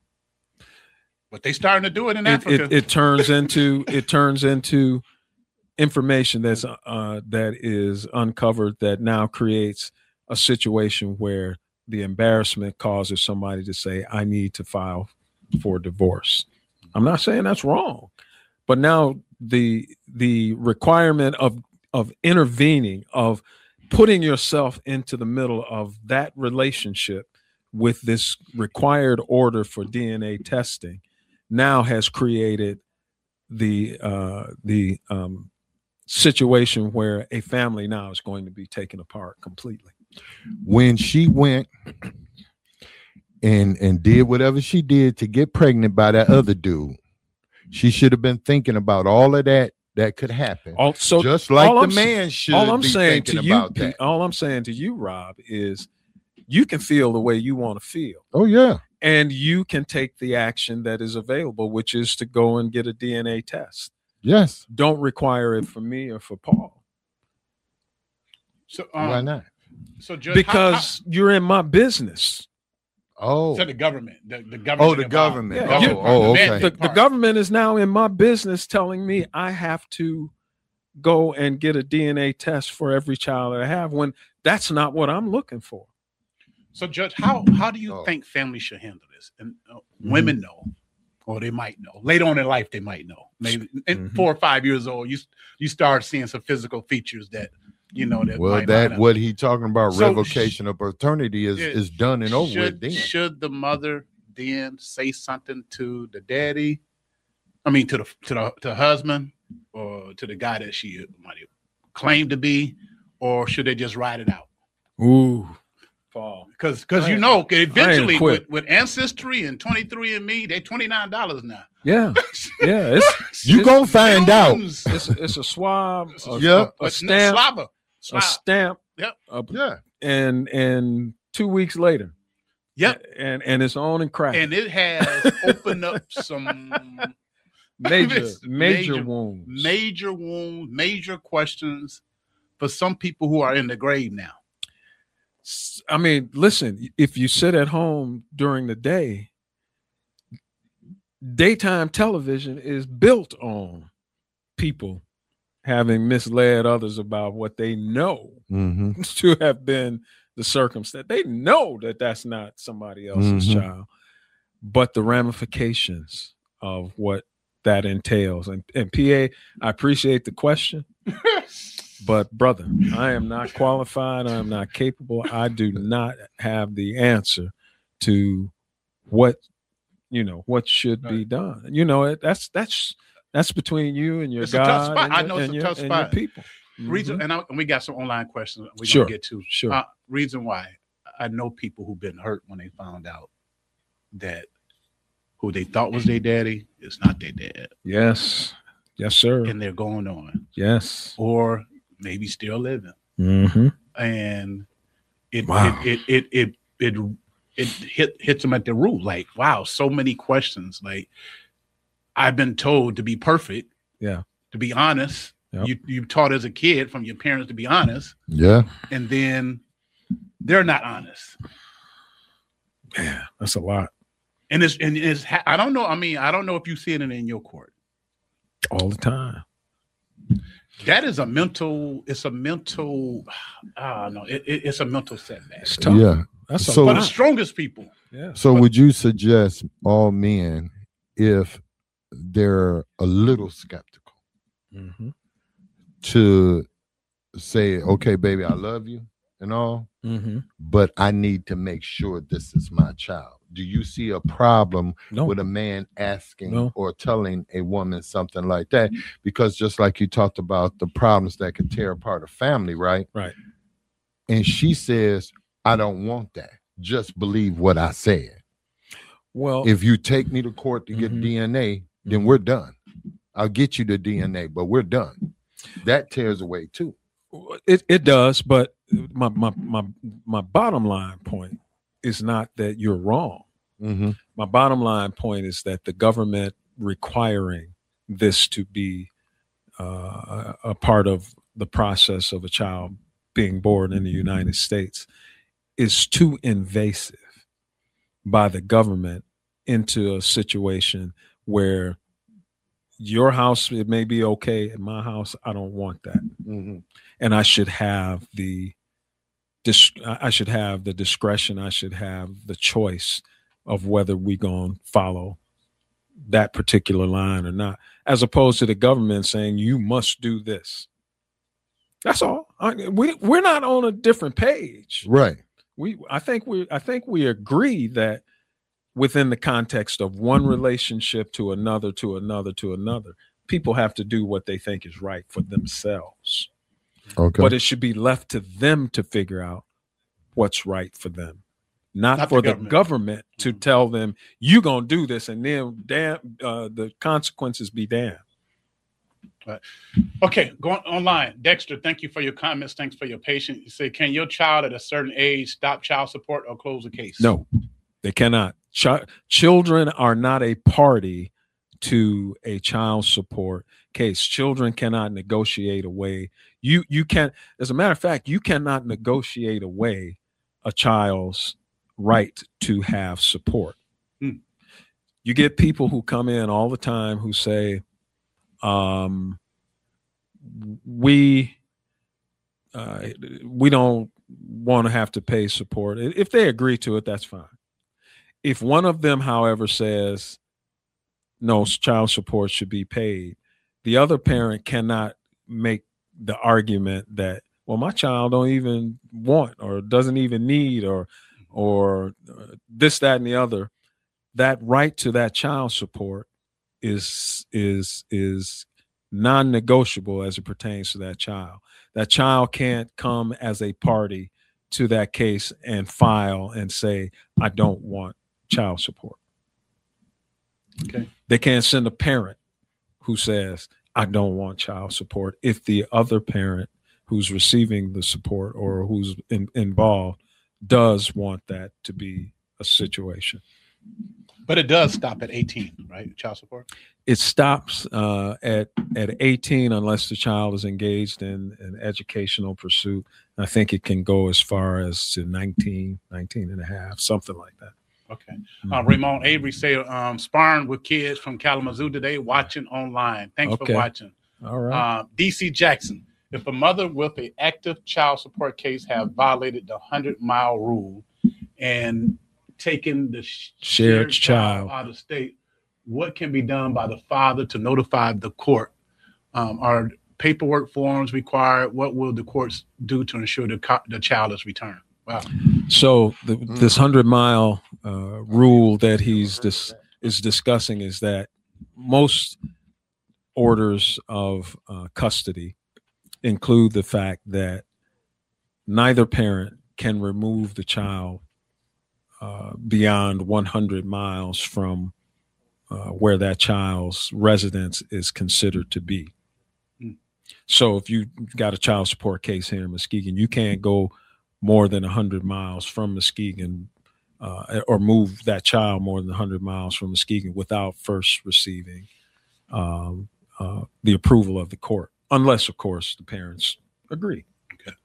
[SPEAKER 1] But they starting to do it in
[SPEAKER 3] It,
[SPEAKER 1] Africa.
[SPEAKER 3] it, it turns into it turns into information that's uh, that is uncovered that now creates a situation where the embarrassment causes somebody to say, "I need to file for divorce." I'm not saying that's wrong, but now the the requirement of of intervening, of putting yourself into the middle of that relationship with this required order for D N A testing now has created the uh, the um, situation where a family now is going to be taken apart completely.
[SPEAKER 2] When she went and and did whatever she did to get pregnant by that other dude, she should have been thinking about all of that that could happen.
[SPEAKER 3] Also,
[SPEAKER 2] Just like
[SPEAKER 3] all
[SPEAKER 2] the
[SPEAKER 3] I'm sa-
[SPEAKER 2] man should
[SPEAKER 3] all I'm
[SPEAKER 2] be
[SPEAKER 3] saying
[SPEAKER 2] thinking
[SPEAKER 3] to you,
[SPEAKER 2] about
[SPEAKER 3] Pete,
[SPEAKER 2] that.
[SPEAKER 3] all I'm saying to you, Rob, is you can feel the way you want to feel,
[SPEAKER 2] Oh yeah.
[SPEAKER 3] and you can take the action that is available, which is to go and get a D N A test.
[SPEAKER 2] Yes.
[SPEAKER 3] Don't require it for me or for Paul,
[SPEAKER 1] so, um,
[SPEAKER 2] Why not?
[SPEAKER 1] So Judge,
[SPEAKER 3] because you're in my business.
[SPEAKER 1] how,
[SPEAKER 2] Oh.
[SPEAKER 1] how, so the government, the, the government.
[SPEAKER 2] Oh, the
[SPEAKER 1] involved.
[SPEAKER 2] government.
[SPEAKER 3] Yeah,
[SPEAKER 2] Oh,
[SPEAKER 3] you-
[SPEAKER 2] oh,
[SPEAKER 1] the man
[SPEAKER 2] okay.
[SPEAKER 3] The,
[SPEAKER 1] take
[SPEAKER 3] the
[SPEAKER 1] part.
[SPEAKER 3] government is now in my business telling me I have to go and get a D N A test for every child that I have, when that's not what I'm looking for.
[SPEAKER 1] So, Judge, how how do you
[SPEAKER 2] Oh.
[SPEAKER 1] think families should handle this? And uh,
[SPEAKER 2] Mhm.
[SPEAKER 1] women know, or they might know later on in life. They might know. Maybe in
[SPEAKER 3] Mhm.
[SPEAKER 1] four or five years old, you you start seeing some physical features that you know that.
[SPEAKER 2] Well,
[SPEAKER 1] might
[SPEAKER 2] that
[SPEAKER 1] line up.
[SPEAKER 2] what he talking about
[SPEAKER 1] So,
[SPEAKER 2] revocation of paternity is
[SPEAKER 1] yeah,
[SPEAKER 2] is done and over
[SPEAKER 1] should,
[SPEAKER 2] with then.
[SPEAKER 1] Should the mother then say something to the daddy? I mean, to the to the, to the husband or to the guy that she might claim to be, or should they just ride it out?
[SPEAKER 3] Ooh, Paul.
[SPEAKER 1] Because because you know, eventually with, with Ancestry and twenty-three and me, they're twenty-nine dollars now.
[SPEAKER 3] Yeah, yeah. It's,
[SPEAKER 2] you
[SPEAKER 3] it's,
[SPEAKER 2] gonna find out.
[SPEAKER 3] It's, it's a swab. A,
[SPEAKER 2] yep.
[SPEAKER 3] a, a stamp.
[SPEAKER 1] Slobber.
[SPEAKER 3] A stamp.
[SPEAKER 1] Yep.
[SPEAKER 3] A,
[SPEAKER 2] yeah.
[SPEAKER 3] And and two weeks later.
[SPEAKER 1] Yep.
[SPEAKER 3] And and it's on and cracking.
[SPEAKER 1] And it has opened up some
[SPEAKER 3] major, major
[SPEAKER 1] major
[SPEAKER 3] wounds.
[SPEAKER 1] Major wounds, major questions for some people who are in the grave now.
[SPEAKER 3] I mean, listen, if you sit at home during the day, daytime television is built on people having misled others about what they know
[SPEAKER 2] mm-hmm.
[SPEAKER 3] to have been the circumstance. They know that that's not somebody else's
[SPEAKER 2] mm-hmm.
[SPEAKER 3] child, but the ramifications of what that entails. And, and P A, I appreciate the question. But brother, I am not qualified. I am not capable. I do not have the answer to what, you know, what should
[SPEAKER 1] right.
[SPEAKER 3] be done. You know, it, that's that's that's between you and your
[SPEAKER 1] it's
[SPEAKER 3] God.
[SPEAKER 1] A tough spot.
[SPEAKER 3] And,
[SPEAKER 1] I know it's
[SPEAKER 3] and
[SPEAKER 1] a
[SPEAKER 3] your,
[SPEAKER 1] tough
[SPEAKER 3] and
[SPEAKER 1] spot.
[SPEAKER 3] your people. Mm-hmm.
[SPEAKER 1] Reason, and, I, and we got some online questions we're
[SPEAKER 3] sure.
[SPEAKER 1] gonna get to.
[SPEAKER 3] Sure.
[SPEAKER 1] Uh, reason why I know people who've been hurt when they found out that who they thought was their daddy is not their dad.
[SPEAKER 3] Yes. Yes, sir.
[SPEAKER 1] And they're going on.
[SPEAKER 3] Yes.
[SPEAKER 1] Or maybe still living.
[SPEAKER 3] Mm-hmm.
[SPEAKER 1] And it,
[SPEAKER 3] wow.
[SPEAKER 1] it, it, it, it, it, it hit, hits them at the root. Like, wow, so many questions. Like, I've been told to be perfect.
[SPEAKER 3] Yeah.
[SPEAKER 1] To be honest. Yep. You, you taught as a kid from your parents to be honest.
[SPEAKER 2] Yeah.
[SPEAKER 1] And then they're not honest.
[SPEAKER 3] Man, that's a lot.
[SPEAKER 1] And it's, and it's, I don't know. I mean, I don't know if you see it in your court.
[SPEAKER 3] All the time.
[SPEAKER 1] That is a mental, it's a mental, I don't know, it, it, it's a mental setback.
[SPEAKER 3] It's tough.
[SPEAKER 2] Yeah.
[SPEAKER 3] That's
[SPEAKER 2] so,
[SPEAKER 1] for the strongest people.
[SPEAKER 3] Yeah.
[SPEAKER 2] So
[SPEAKER 1] but,
[SPEAKER 2] would you suggest all men, if they're a little skeptical,
[SPEAKER 3] mm-hmm.
[SPEAKER 2] to say, okay, baby, I love you and all,
[SPEAKER 3] mm-hmm.
[SPEAKER 2] but I need to make sure this is my child? Do you see a problem
[SPEAKER 3] no.
[SPEAKER 2] with a man asking
[SPEAKER 3] no.
[SPEAKER 2] or telling a woman something like that? Because just like you talked about the problems that could tear apart a family, right?
[SPEAKER 3] Right.
[SPEAKER 2] And she says, I don't want that. Just believe what I said.
[SPEAKER 3] Well,
[SPEAKER 2] if you take me to court to get
[SPEAKER 3] mm-hmm.
[SPEAKER 2] D N A, then we're done. I'll get you the D N A, but we're done. That tears away too.
[SPEAKER 3] It it does, but my my my my bottom line point is not that you're wrong.
[SPEAKER 2] Mm-hmm.
[SPEAKER 3] My bottom line point is that the government requiring this to be uh, a part of the process of a child being born in the United States is too invasive by the government into a situation where your house, it may be okay. In my house, I don't want that.
[SPEAKER 2] Mm-hmm.
[SPEAKER 3] And I should have the I should have the discretion. I should have the choice of whether we gonna follow that particular line or not, as opposed to the government saying you must do this. That's all. I, we we're not on a different page,
[SPEAKER 2] right?
[SPEAKER 3] We I think we I think we agree that within the context of one relationship to another, to another, to another, people have to do what they think is right for themselves.
[SPEAKER 2] Okay.
[SPEAKER 3] But it should be left to them to figure out what's right for them, not,
[SPEAKER 1] Not
[SPEAKER 3] for
[SPEAKER 1] the
[SPEAKER 3] the
[SPEAKER 1] government,
[SPEAKER 3] government to
[SPEAKER 1] mm-hmm.
[SPEAKER 3] tell them you're gonna do this, and then damn, uh, the consequences be damned.
[SPEAKER 1] Right. Okay, going online. Dexter, thank you for your comments. Thanks for your patience. You say, can your child at a certain age stop child support or close the case?
[SPEAKER 3] No, they cannot. Ch- children are not a party to a child support case. Children cannot negotiate away. You you can, as a matter of fact, you cannot negotiate away a child's right to have support.
[SPEAKER 1] Hmm.
[SPEAKER 3] You get people who come in all the time who say, um, we uh, we don't want to have to pay support. If they agree to it, that's fine. If one of them, however, says no, child support should be paid, the other parent cannot make the argument that, well, my child don't even want or doesn't even need or or uh, this, that, and the other. That right to that child support is is is non-negotiable as it pertains to that child. That child can't come as a party to that case and file and say, I don't want child support.
[SPEAKER 1] Okay.
[SPEAKER 3] They can't send a parent who says, I don't want child support if the other parent who's receiving the support or who's in, involved does want that to be a situation.
[SPEAKER 1] But it does stop at eighteen, right? Child support?
[SPEAKER 3] It stops uh, at, at eighteen unless the child is engaged in an educational pursuit. I think it can go as far as to nineteen, nineteen and a half, something like that.
[SPEAKER 1] Okay. Uh, Ramon Avery say um, sparring with kids from Kalamazoo today, watching online. Thanks
[SPEAKER 3] Okay.
[SPEAKER 1] for watching.
[SPEAKER 3] All right.
[SPEAKER 1] Uh, D C Jackson, if a mother with an active child support case have violated the hundred mile rule and taken the sh-
[SPEAKER 3] Shared child.
[SPEAKER 1] out of state, what can be done by the father to notify the court? Um, are paperwork forms required? What will the courts do to ensure the, co- the child is returned? Wow.
[SPEAKER 3] So the, this hundred mile uh, rule that he's dis- is discussing is that most orders of uh, custody include the fact that neither parent can remove the child uh, beyond one hundred miles from uh, where that child's residence is considered to be.
[SPEAKER 1] Mm.
[SPEAKER 3] So if you got a child support case here in Muskegon, you can't go more than one hundred miles from Muskegon uh, or move that child more than one hundred miles from Muskegon without first receiving um, uh, the approval of the court, unless, of course, the parents agree.
[SPEAKER 1] Okay.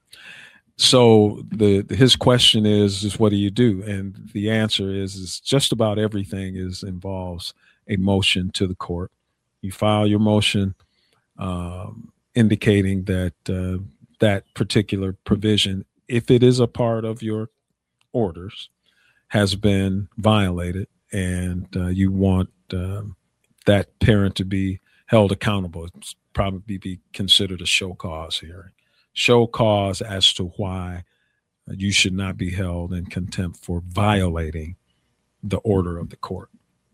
[SPEAKER 3] So the, the his question is, is what do you do? And the answer is, is just about everything is involves a motion to the court. You file your motion um, indicating that uh, that particular provision, if it is a part of your orders, has been violated, and uh, you want um, that parent to be held accountable. It's probably be considered a show cause hearing. Show cause as to why you should not be held in contempt for violating the order of the court.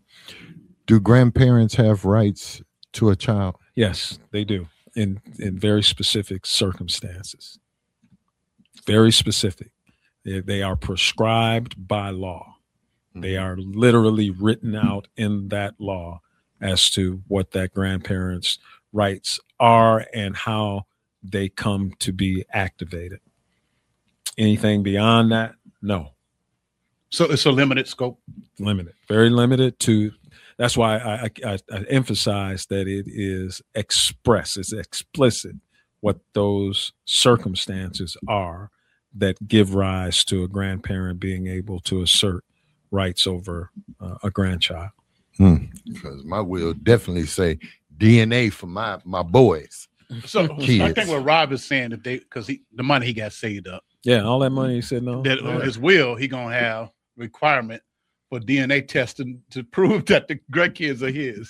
[SPEAKER 2] Do grandparents have rights to a child?
[SPEAKER 3] Yes, they do, in in very specific circumstances. Very specific. They, they are prescribed by law. They are literally written out in that law as to what that grandparent's rights are and how they come to be activated. Anything beyond that, no.
[SPEAKER 1] So it's a limited scope.
[SPEAKER 3] Limited, very limited to. That's why I, I, I emphasize that it is express, it's explicit what those circumstances are that give rise to a grandparent being able to assert rights over uh, a grandchild.
[SPEAKER 2] Hmm. Because my will definitely say D N A for my my boys.
[SPEAKER 1] So
[SPEAKER 2] Kids.
[SPEAKER 1] I think what Rob is saying, if they, because he the money he got saved up,
[SPEAKER 3] Yeah, all that money he said no.
[SPEAKER 1] that on his will he gonna have requirement for D N A testing to prove that the grandkids are his.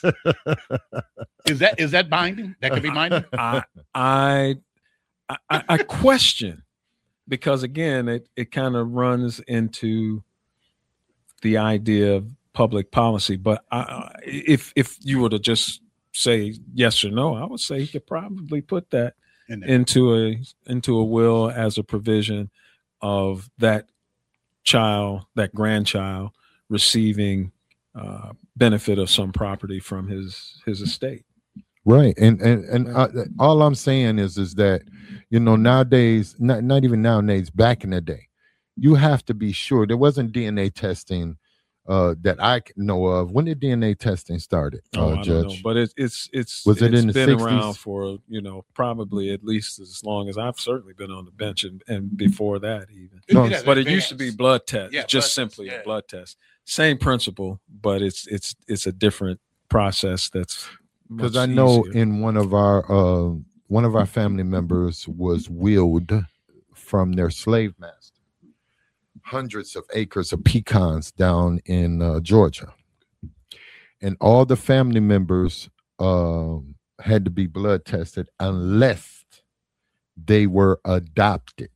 [SPEAKER 1] Is that is that binding? That could be binding.
[SPEAKER 3] I, I I I question, because again, it it kind of runs into the idea of public policy. But I, if if you were to just say yes or no, I would say he could probably put that
[SPEAKER 1] In there.
[SPEAKER 3] into a into a will as a provision of that child, that grandchild, receiving uh, benefit of some property from his his estate.
[SPEAKER 2] Right, and and and uh, all I'm saying is is that, you know, nowadays, not not even nowadays, back in the day, you have to be sure. There wasn't D N A testing uh, that I know of. When did D N A testing started, uh,
[SPEAKER 3] Oh, I don't know,
[SPEAKER 2] Judge?
[SPEAKER 3] but it, it's it's
[SPEAKER 2] Was it
[SPEAKER 3] it's
[SPEAKER 2] in the
[SPEAKER 3] been
[SPEAKER 2] sixties?
[SPEAKER 3] around for, you know, probably at least as long as I've certainly been on the bench, and, and before that even.
[SPEAKER 2] No,
[SPEAKER 1] It has
[SPEAKER 3] But it used to be
[SPEAKER 1] advanced.
[SPEAKER 3] blood test,
[SPEAKER 1] Yeah,
[SPEAKER 3] just
[SPEAKER 1] blood test,
[SPEAKER 3] simply
[SPEAKER 1] yeah.
[SPEAKER 3] a blood test. Same principle, but it's it's it's a different process. That's
[SPEAKER 2] Because
[SPEAKER 3] much
[SPEAKER 2] I know
[SPEAKER 3] easier.
[SPEAKER 2] in one of our uh, one of our family members was willed from their slave master hundreds of acres of pecans down in uh, Georgia, and all the family members um, had to be blood tested unless they were adopted,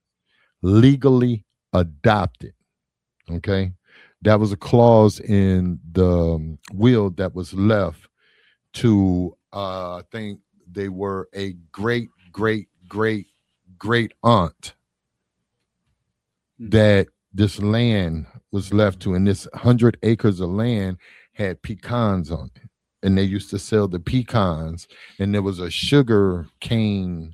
[SPEAKER 2] legally adopted. Okay, that was a clause in the um, will that was left to uh, I think they were a great, great, great, great aunt that this land was left to, and this hundred acres of land had pecans on it, and they used to sell the pecans, and there was a sugar cane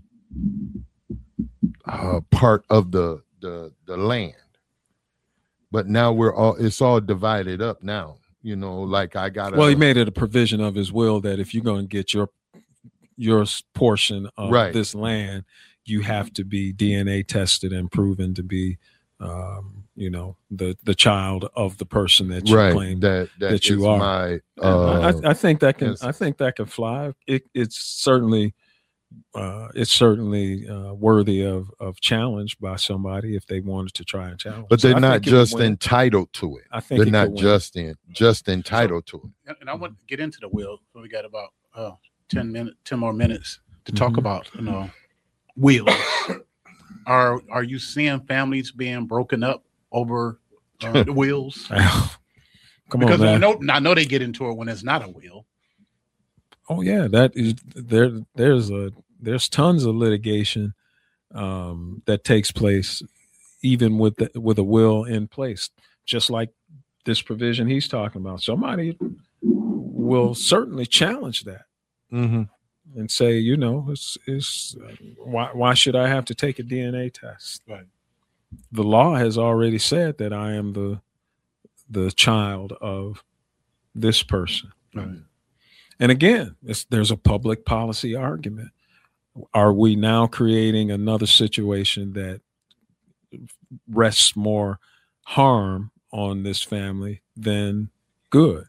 [SPEAKER 2] uh, part of the the the land. But now we're all it's all divided up now. You know, like I got.
[SPEAKER 3] Well, he made it a provision of his will that if you're going to get your your portion of
[SPEAKER 2] Right.
[SPEAKER 3] this land, you have to be D N A tested and proven to be, um, you know, the the child of the person that you
[SPEAKER 2] right
[SPEAKER 3] claim
[SPEAKER 2] that that,
[SPEAKER 3] that you
[SPEAKER 2] is
[SPEAKER 3] are.
[SPEAKER 2] My, uh,
[SPEAKER 3] I, I think that can
[SPEAKER 2] yes.
[SPEAKER 3] I think that can fly. It, it's certainly uh, it's certainly uh, worthy of of challenge by somebody if they wanted to try and challenge.
[SPEAKER 2] But
[SPEAKER 3] So
[SPEAKER 2] they're
[SPEAKER 3] I
[SPEAKER 2] not
[SPEAKER 3] think it would
[SPEAKER 2] just
[SPEAKER 3] win.
[SPEAKER 2] entitled to it.
[SPEAKER 3] I think
[SPEAKER 2] They're
[SPEAKER 3] it
[SPEAKER 2] not
[SPEAKER 3] could win.
[SPEAKER 2] just in just entitled to it.
[SPEAKER 1] And- And I want to get into the will. So we got about uh, ten minutes, ten more minutes to talk
[SPEAKER 3] Mhm.
[SPEAKER 1] about, you know, wills. Are are you seeing families being broken up over uh, the wills?
[SPEAKER 3] Come
[SPEAKER 1] Because
[SPEAKER 3] on,
[SPEAKER 1] I
[SPEAKER 3] man.
[SPEAKER 1] know I know they get into it when it's not a will.
[SPEAKER 3] Oh yeah, that is there. There's a there's tons of litigation um, that takes place, even with the, with a will in place, just like this provision he's talking about. Somebody will certainly challenge that
[SPEAKER 2] Mm-hmm.
[SPEAKER 3] and say, you know, it's it's why why should I have to take a D N A test?
[SPEAKER 1] Right.
[SPEAKER 3] The law has already said that I am the the child of this person.
[SPEAKER 1] Right.
[SPEAKER 3] And again, it's, there's a public policy argument. Are we now creating another situation that rests more harm on this family than good?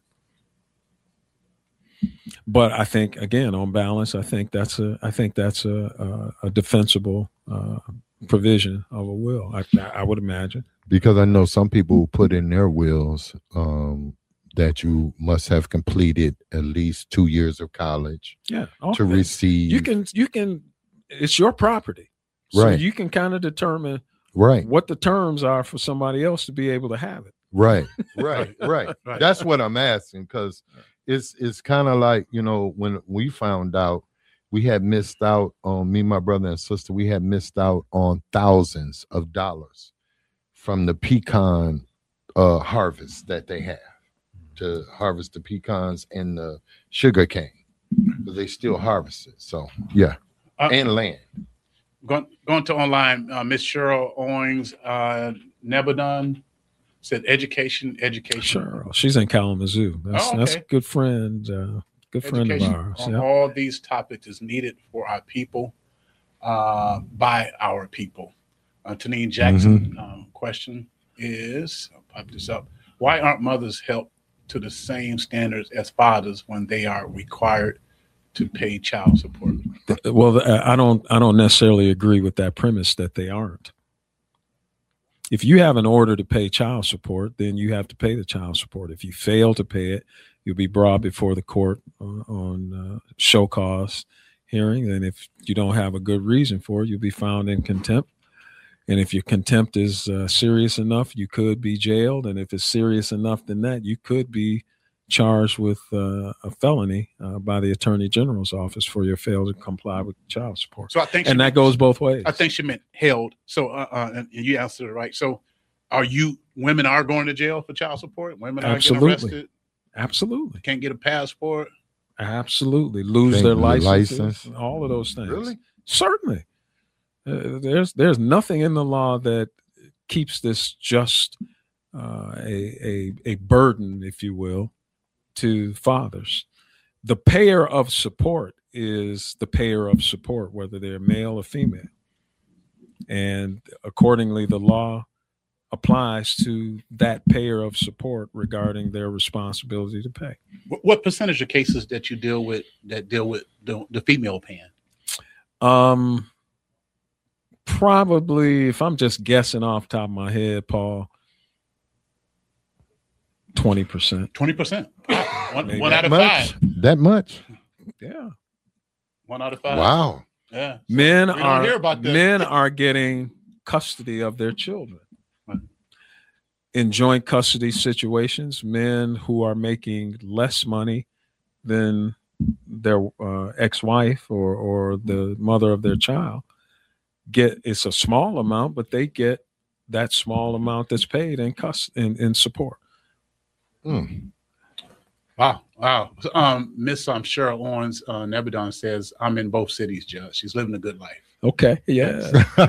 [SPEAKER 3] But I think, again, on balance, I think that's a I think that's a a, a defensible uh, provision of a will. I, I would imagine.
[SPEAKER 2] Because I know some people who put in their wills um, that you must have completed at least two years of college
[SPEAKER 3] Yeah,
[SPEAKER 2] to
[SPEAKER 3] okay.
[SPEAKER 2] receive.
[SPEAKER 3] You can you can. It's your property, so
[SPEAKER 2] Right.
[SPEAKER 3] you can kind of determine
[SPEAKER 2] right,
[SPEAKER 3] what the terms are for somebody else to be able to have it.
[SPEAKER 2] right, right, right.
[SPEAKER 1] Right.
[SPEAKER 2] That's what I'm asking, because it's it's kind of like, you know, when we found out we had missed out on, me, my brother and sister, we had missed out on thousands of dollars from the pecan uh, harvest that they have to harvest the pecans and the sugar cane. But they still harvest it. So yeah,
[SPEAKER 1] Uh,
[SPEAKER 2] and land.
[SPEAKER 1] Going, going to online, uh, Miss Cheryl Owings, uh, Nebadon said education, education.
[SPEAKER 3] Sure, she's in Kalamazoo. That's
[SPEAKER 1] Oh,
[SPEAKER 3] that's a
[SPEAKER 1] okay.
[SPEAKER 3] good friend, uh, good friend of
[SPEAKER 1] Education
[SPEAKER 3] ours.
[SPEAKER 1] on
[SPEAKER 3] Yeah.
[SPEAKER 1] all these topics is needed for our people, uh, by our people. Uh, Tanine Jackson um, question is, I'll pop this up. Why aren't mothers held to the same standards as fathers when they are required to pay child support?
[SPEAKER 3] Well, I don't I don't necessarily agree with that premise that they aren't. If you have an order to pay child support, then you have to pay the child support. If you fail to pay it, you'll be brought before the court on, on uh, show cause hearing. And if you don't have a good reason for it, you'll be found in contempt. And if your contempt is uh, serious enough, you could be jailed. And if it's serious enough than that, you could be charged with uh, a felony uh, by the Attorney General's office for your failure to comply with child support.
[SPEAKER 1] So I think,
[SPEAKER 3] And
[SPEAKER 1] she,
[SPEAKER 3] that goes both ways.
[SPEAKER 1] I think she meant held. So, uh, uh, and you answered it right. So, are you women are going to jail for child support? Women are
[SPEAKER 3] Absolutely.
[SPEAKER 1] getting arrested,
[SPEAKER 3] Absolutely.
[SPEAKER 1] can't get a passport.
[SPEAKER 3] Absolutely. Lose
[SPEAKER 2] Can't
[SPEAKER 3] their
[SPEAKER 2] get a
[SPEAKER 3] licenses,
[SPEAKER 2] license.
[SPEAKER 3] all of those things.
[SPEAKER 2] Really?
[SPEAKER 3] Certainly. Uh, there's there's nothing in the law that keeps this just uh, a, a a burden, if you will, to fathers. The payer of support is the payer of support, whether they're male or female. And accordingly, the law applies to that payer of support regarding their responsibility to pay.
[SPEAKER 1] What, what percentage of cases that you deal with that deal with the, the female paying?
[SPEAKER 3] Um, probably, if I'm just guessing off the top of my head, Paul, twenty percent.
[SPEAKER 1] twenty percent. One,
[SPEAKER 3] Maybe
[SPEAKER 1] one out
[SPEAKER 3] that
[SPEAKER 1] of
[SPEAKER 2] Much?
[SPEAKER 1] five.
[SPEAKER 2] That much?
[SPEAKER 3] Yeah.
[SPEAKER 1] One out of five.
[SPEAKER 2] Wow.
[SPEAKER 1] Yeah.
[SPEAKER 3] Men
[SPEAKER 1] we don't
[SPEAKER 3] are
[SPEAKER 1] hear about that.
[SPEAKER 3] men are getting custody of their children.
[SPEAKER 1] Right.
[SPEAKER 3] In joint custody situations, men who are making less money than their uh, ex-wife or or the mother of their child get, it's a small amount, but they get that small amount that's paid in cus in, in support.
[SPEAKER 2] Mm.
[SPEAKER 1] Wow, wow. Um, Miss um, Cheryl Owens uh, Nebadon says, "I'm in both cities, Judge. She's living a good life."
[SPEAKER 3] Okay, yeah.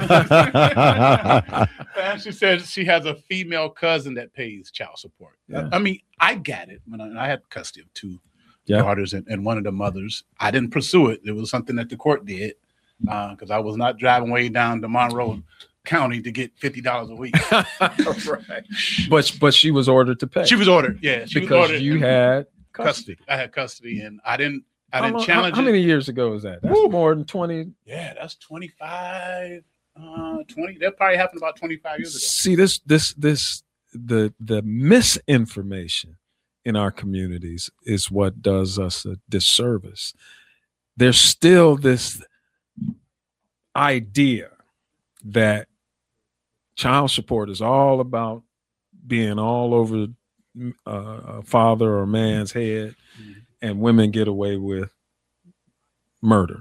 [SPEAKER 1] And she says she has a female cousin that pays child support.
[SPEAKER 3] Yeah.
[SPEAKER 1] I mean, I got it when I, I had custody of two
[SPEAKER 3] Yeah.
[SPEAKER 1] daughters and, and one of the mothers. I didn't pursue it. It was something that the court did because uh, I was not driving way down to Monroe County to get fifty dollars a week.
[SPEAKER 3] Right. But but she was ordered to pay.
[SPEAKER 1] She was ordered, yeah. She
[SPEAKER 3] because
[SPEAKER 1] was ordered
[SPEAKER 3] you had
[SPEAKER 1] custody. I had custody, and I didn't. I
[SPEAKER 3] how,
[SPEAKER 1] didn't
[SPEAKER 3] long,
[SPEAKER 1] challenge
[SPEAKER 3] how, how
[SPEAKER 1] it.
[SPEAKER 3] many years ago was that? That's
[SPEAKER 1] Woo.
[SPEAKER 3] more than twenty.
[SPEAKER 1] Yeah, that's twenty-five, uh, twenty. That probably happened about twenty-five years ago.
[SPEAKER 3] See, this this this the the misinformation in our communities is what does us a disservice. There's still this idea that child support is all about being all over uh, a father or man's head, mm-hmm. and women get away with murder.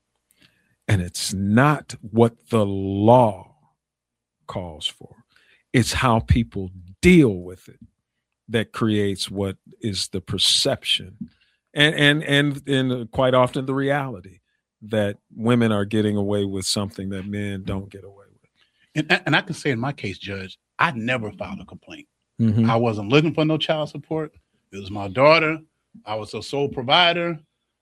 [SPEAKER 3] And it's not what the law calls for. It's how people deal with it that creates what is the perception and and and, and quite often the reality that women are getting away with something that men don't get away with.
[SPEAKER 1] And, and I can say in my case, Judge, I never filed a complaint.
[SPEAKER 3] Mm-hmm.
[SPEAKER 1] I wasn't looking for no child support. It was my daughter. I was a sole provider.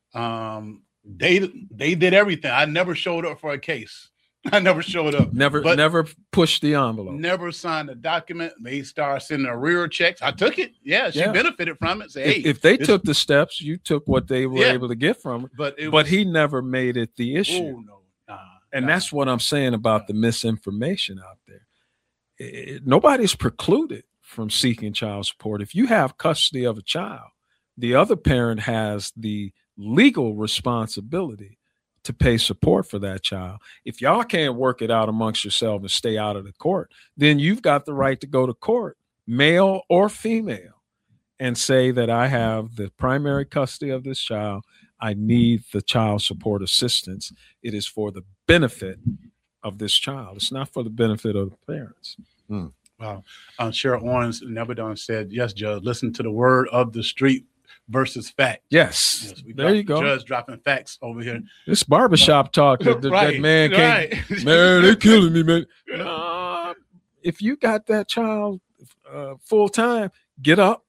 [SPEAKER 1] Um, they they did everything. I never showed up for a case. I never showed up.
[SPEAKER 3] Never
[SPEAKER 1] but
[SPEAKER 3] never pushed the envelope.
[SPEAKER 1] Never signed a document. They started sending arrear checks. I took it. Yeah, she
[SPEAKER 3] Yeah.
[SPEAKER 1] benefited from it. Say, hey,
[SPEAKER 3] If, if they
[SPEAKER 1] this-
[SPEAKER 3] took the steps, you took what they were
[SPEAKER 1] Yeah.
[SPEAKER 3] able to get from it.
[SPEAKER 1] but it
[SPEAKER 3] But
[SPEAKER 1] was,
[SPEAKER 3] he never made it the issue.
[SPEAKER 1] oh no, nah,
[SPEAKER 3] And
[SPEAKER 1] nah.
[SPEAKER 3] that's what I'm saying about the misinformation out there. It- nobody's precluded from seeking child support. If you have custody of a child, the other parent has the legal responsibility to pay support for that child. If y'all can't work it out amongst yourself and stay out of the court, then you've got the right to go to court, male or female, and say that I have the primary custody of this child. I need the child support assistance. It is for the benefit of this child. It's not for the benefit of the parents.
[SPEAKER 1] Wow. Uh, Cheryl Owens Nebadon said, yes, Judge, listen to the word of the street versus fact.
[SPEAKER 3] Yes,
[SPEAKER 1] Yes, we
[SPEAKER 3] there
[SPEAKER 1] drop-
[SPEAKER 3] you go.
[SPEAKER 1] Judge dropping facts over here.
[SPEAKER 3] This barbershop talk that, that
[SPEAKER 1] Right,
[SPEAKER 3] man can't,
[SPEAKER 1] right.
[SPEAKER 3] man, they killing me, man. Nah, if you got that child uh, full time, get up,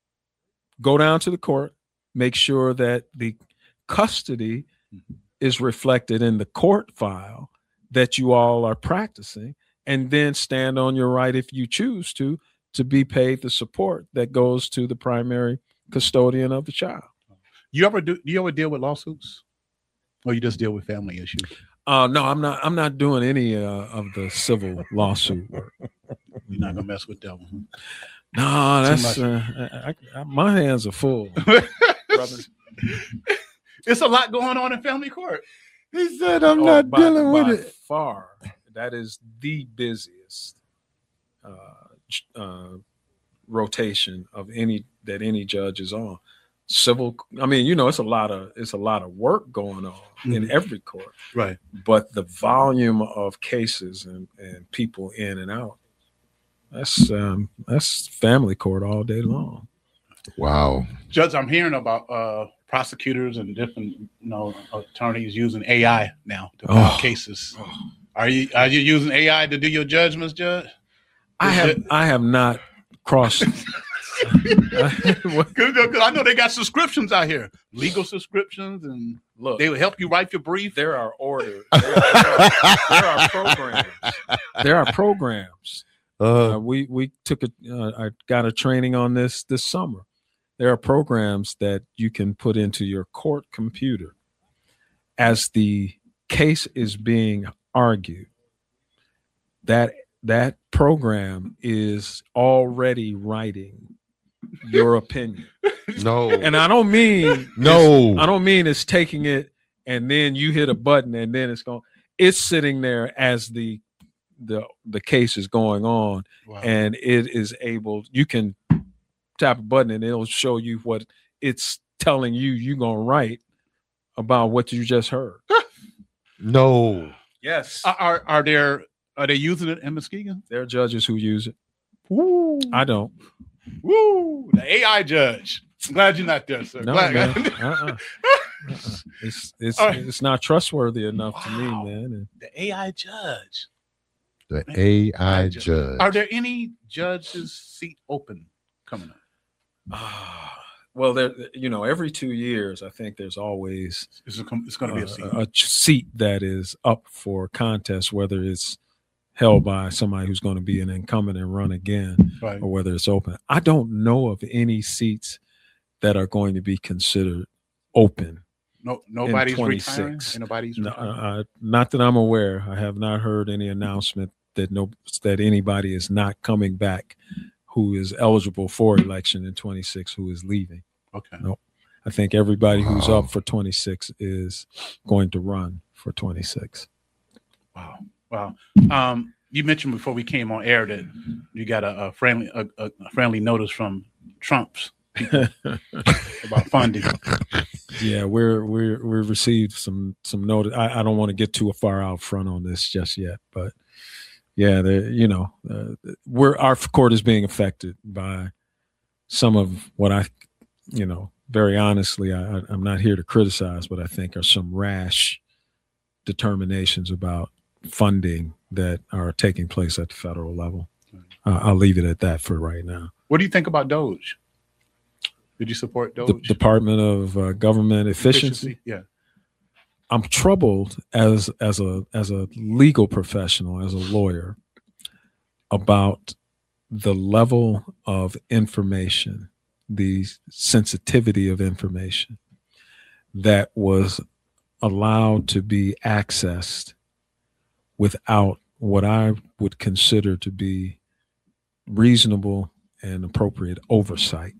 [SPEAKER 3] go down to the court, make sure that the custody is reflected in the court file that you all are practicing, and then stand on your right if you choose to, to be paid the support that goes to the primary custodian of the child.
[SPEAKER 1] You ever do? Do you ever deal with lawsuits, or you just deal with family issues?
[SPEAKER 3] Uh, no, I'm not. I'm not doing any uh, of the civil lawsuit work.
[SPEAKER 1] You're not gonna mess with that one.
[SPEAKER 3] No,
[SPEAKER 1] Too
[SPEAKER 3] that's uh, I, I, my hands are full,
[SPEAKER 1] Huh?
[SPEAKER 3] brother.
[SPEAKER 1] It's a lot going on in family court.
[SPEAKER 2] He said, I'm
[SPEAKER 3] Oh,
[SPEAKER 2] not
[SPEAKER 3] by-
[SPEAKER 2] dealing with
[SPEAKER 3] by
[SPEAKER 2] it.
[SPEAKER 3] Far, that is the busiest uh, ch- uh, rotation of any that any judge is on. Civil, I mean, you know, it's a lot of it's a lot of work going on in
[SPEAKER 1] Mhm.
[SPEAKER 3] every court.
[SPEAKER 1] Right.
[SPEAKER 3] But the volume of cases and, and people in and out, that's um, that's family court all day long.
[SPEAKER 2] Wow.
[SPEAKER 1] Judge, I'm hearing about uh, prosecutors and different, you know, attorneys using A I now to file
[SPEAKER 3] Oh.
[SPEAKER 1] cases. Are you are you using A I to do your judgments, Judge?
[SPEAKER 3] I
[SPEAKER 1] Is
[SPEAKER 3] have
[SPEAKER 1] it-
[SPEAKER 3] I have not crossed.
[SPEAKER 1] Because I know they got subscriptions out here, legal subscriptions, and
[SPEAKER 3] Look,
[SPEAKER 1] they will help you write your brief.
[SPEAKER 3] there are orders. There, there are, there are programs. There are programs.
[SPEAKER 2] Uh,
[SPEAKER 3] Uh, we we took a uh, I got a training on this this summer. There are programs that you can put into your court computer as the case is being argued. That that program is already writing your opinion,
[SPEAKER 2] no.
[SPEAKER 3] and I don't mean
[SPEAKER 2] no.
[SPEAKER 3] I don't mean it's taking it and then you hit a button and then it's going. It's sitting there as the the the case is going on,
[SPEAKER 1] Wow.
[SPEAKER 3] and it is able. You can tap a button and it'll show you what it's telling you you're gonna write about what you just heard?
[SPEAKER 2] No.
[SPEAKER 3] Yes.
[SPEAKER 1] Are, are are there are they using it in Muskegon?
[SPEAKER 3] There are judges who use it.
[SPEAKER 1] Woo.
[SPEAKER 3] I don't.
[SPEAKER 1] Woo. The A I judge. I'm glad you're not there, sir.
[SPEAKER 3] No,
[SPEAKER 1] Glad-
[SPEAKER 3] man. Uh-uh. Uh-uh. It's it's
[SPEAKER 1] All right.
[SPEAKER 3] it's not trustworthy enough to
[SPEAKER 1] Wow.
[SPEAKER 3] me, man. And
[SPEAKER 1] The A I judge.
[SPEAKER 2] The A I
[SPEAKER 1] judge.
[SPEAKER 2] judge.
[SPEAKER 1] Are there any judges seat open coming up?
[SPEAKER 3] ah, well, there you know, every two years, I think there's always
[SPEAKER 1] It's, a, it's going to be a
[SPEAKER 3] uh,
[SPEAKER 1] seat.
[SPEAKER 3] a ch- seat that is up for contest, whether it's held by somebody who's going to be an incumbent and run again,
[SPEAKER 1] Right.
[SPEAKER 3] or whether it's open. I don't know of any seats that are going to be considered open.
[SPEAKER 1] No, nobody's retiring.
[SPEAKER 3] twenty-six.
[SPEAKER 1] Ain't Nobody's
[SPEAKER 3] No,
[SPEAKER 1] retiring.
[SPEAKER 3] uh, not that I'm aware. I have not heard any announcement that no that anybody is not coming back who is eligible for election in twenty-six who is leaving.
[SPEAKER 1] Okay.
[SPEAKER 3] No. I think everybody who's
[SPEAKER 2] Wow.
[SPEAKER 3] up for twenty-six is going to run for twenty-six.
[SPEAKER 1] Wow. Wow. Um, you mentioned before we came on air that you got a, a friendly a, a friendly notice from Trump's people about funding.
[SPEAKER 3] Yeah, we're we're we received some some notice. I, I don't want to get too far out front on this just yet, but yeah, the you know uh, we're our court is being affected by some of what I, you know, very honestly, I, I'm not here to criticize, but I think are some rash determinations about funding that are taking place at the federal level. Uh, I'll leave it at that for right now.
[SPEAKER 1] What do you think about Doge? Did you support
[SPEAKER 3] The
[SPEAKER 1] Doge?
[SPEAKER 3] Department of uh, Government Efficiency.
[SPEAKER 1] Yeah.
[SPEAKER 3] I'm troubled as as a as a legal professional, as a lawyer, about the level of information, the sensitivity of information that was allowed to be accessed without what I would consider to be reasonable and appropriate oversight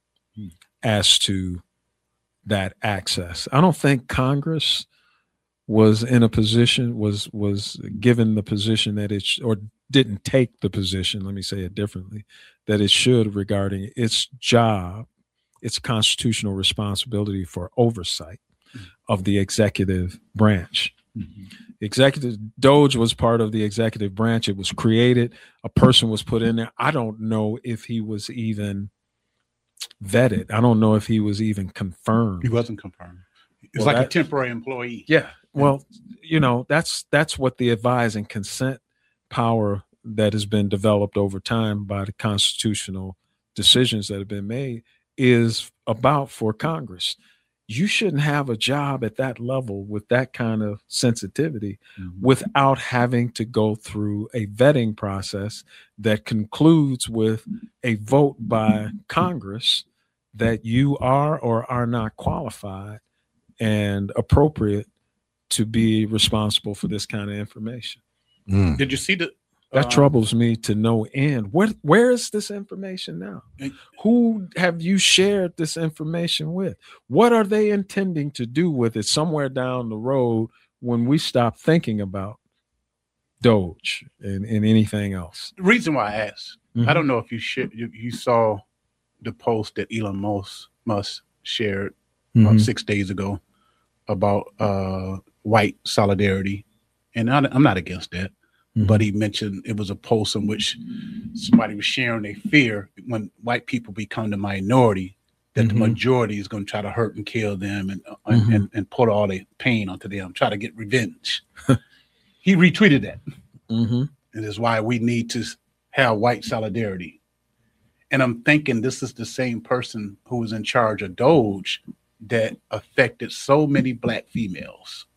[SPEAKER 3] as to that access. I don't think Congress was in a position, was was given the position that it, sh- or didn't take the position, let me say it differently, that it should regarding its job, its constitutional responsibility for oversight of the executive branch.
[SPEAKER 1] Mm-hmm.
[SPEAKER 3] Executive Doge was part of the executive branch. It was created. A person was put in there. I don't know if he was even vetted. I don't know if he was even confirmed.
[SPEAKER 1] He wasn't confirmed. It's
[SPEAKER 3] Well,
[SPEAKER 1] like
[SPEAKER 3] that-
[SPEAKER 1] a temporary employee.
[SPEAKER 3] Yeah. Well, you know, that's that's what the advise and consent power that has been developed over time by the constitutional decisions that have been made is about for Congress. You shouldn't have a job at that level with that kind of sensitivity
[SPEAKER 1] Mhm.
[SPEAKER 3] without having to go through a vetting process that concludes with a vote by Congress that you are or are not qualified and appropriate to be responsible for this kind of information.
[SPEAKER 2] Mm.
[SPEAKER 1] Did you see the?
[SPEAKER 3] That
[SPEAKER 1] um,
[SPEAKER 3] troubles me to no end. What, where is this information now?
[SPEAKER 1] It-
[SPEAKER 3] Who have you shared this information with? What are they intending to do with it somewhere down the road when we stop thinking about Doge and, and anything else?
[SPEAKER 1] The reason why I asked,
[SPEAKER 3] Mhm.
[SPEAKER 1] I don't know if you, sh- you you saw the post that Elon Musk, Musk shared about
[SPEAKER 3] Mhm.
[SPEAKER 1] six days ago about uh, white solidarity, and I, I'm not against that.
[SPEAKER 3] Mhm.
[SPEAKER 1] But he mentioned it was a post in which somebody was sharing their fear when white people become the minority, that
[SPEAKER 3] Mhm.
[SPEAKER 1] the majority is going to try to hurt and kill them and, uh,
[SPEAKER 3] Mhm.
[SPEAKER 1] and and put all the pain onto them, try to get revenge. He retweeted that.
[SPEAKER 3] Mhm.
[SPEAKER 1] And is why we need to have white solidarity. And I'm thinking this is the same person who was in charge of Doge that affected so many black females.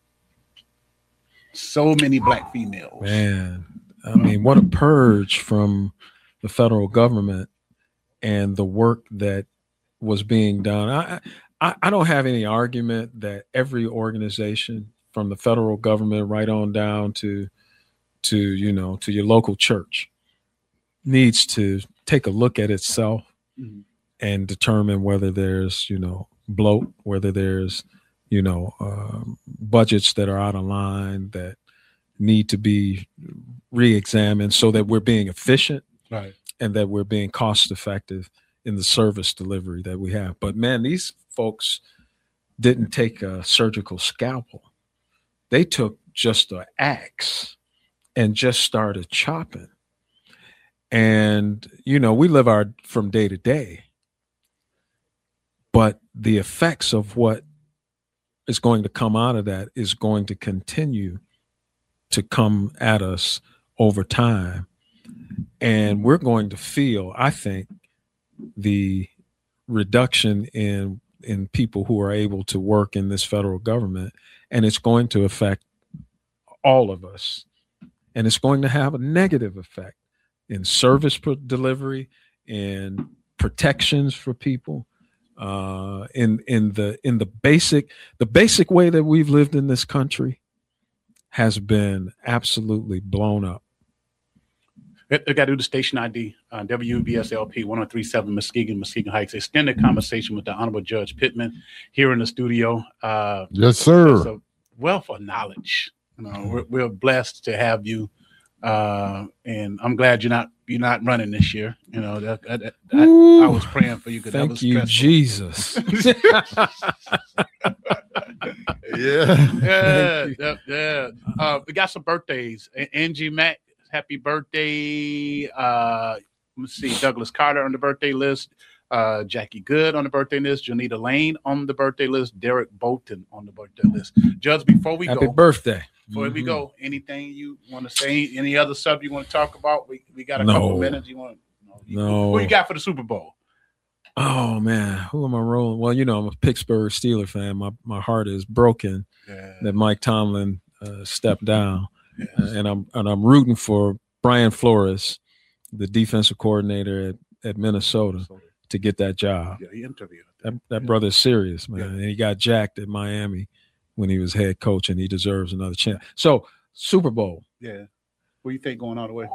[SPEAKER 1] So many black females.
[SPEAKER 3] Man, I mean, what a purge from the federal government and the work that was being done. I, I, I don't have any argument that every organization from the federal government right on down to, to, you know, to your local church needs to take a look at itself
[SPEAKER 1] Mhm.
[SPEAKER 3] and determine whether there's, you know, bloat, whether there's, you know, um, budgets that are out of line that need to be re-examined so that we're being efficient
[SPEAKER 1] Right.
[SPEAKER 3] and that we're being cost effective in the service delivery that we have. But man, these folks didn't take a surgical scalpel. They took just an axe and just started chopping. And, you know, we live our from day to day. But the effects of what is going to come out of that is going to continue to come at us over time. And we're going to feel, I think, the reduction in in people who are able to work in this federal government, and it's going to affect all of us. And it's going to have a negative effect in service delivery, in protections for people, uh, in in the in the basic the basic way that we've lived in this country has been absolutely blown up.
[SPEAKER 1] They got to do the station I D, uh, W B S L P one oh three point seven Muskegon, Muskegon Heights. Extended conversation with the Honorable Judge Pittman here in the studio. Uh,
[SPEAKER 2] yes, sir.
[SPEAKER 1] It's a wealth of knowledge. You know, we're, we're blessed to have you, uh, and I'm glad you're not you're not running this year. You know, that, that, that, I, I was praying for you because that was
[SPEAKER 3] Thank you,
[SPEAKER 1] stressful.
[SPEAKER 3] Jesus.
[SPEAKER 2] yeah,
[SPEAKER 1] yeah, yeah, yeah. Uh, we got some birthdays. A- Angie Mack, happy birthday. Uh, let's see, Douglas Carter on the birthday list. Uh, Jackie Good on the birthday list. Janita Lane on the birthday list. Derek Bolton on the birthday list. Judge, before we
[SPEAKER 3] Happy
[SPEAKER 1] go,
[SPEAKER 3] birthday.
[SPEAKER 1] before
[SPEAKER 3] Mm-hmm.
[SPEAKER 1] we go, anything you want to say? Any other subject you want to talk about? We we got a
[SPEAKER 3] No.
[SPEAKER 1] couple minutes. You want? No.
[SPEAKER 3] No.
[SPEAKER 1] What you got for the Super Bowl?
[SPEAKER 3] Oh man, who am I rolling? Well, you know, I'm a Pittsburgh Steelers fan. My my heart is broken
[SPEAKER 1] Yeah.
[SPEAKER 3] that Mike Tomlin uh, stepped down,
[SPEAKER 1] Yes.
[SPEAKER 3] uh, and I'm and I'm rooting for Brian Flores, the defensive coordinator at, at Minnesota, to get that job.
[SPEAKER 1] Yeah, he interviewed.
[SPEAKER 3] That that
[SPEAKER 1] Yeah.
[SPEAKER 3] brother is serious, man,
[SPEAKER 1] Yeah.
[SPEAKER 3] and he got jacked at Miami when he was head coach, and he deserves another chance. So Super Bowl,
[SPEAKER 1] Yeah. What do you think going all the way?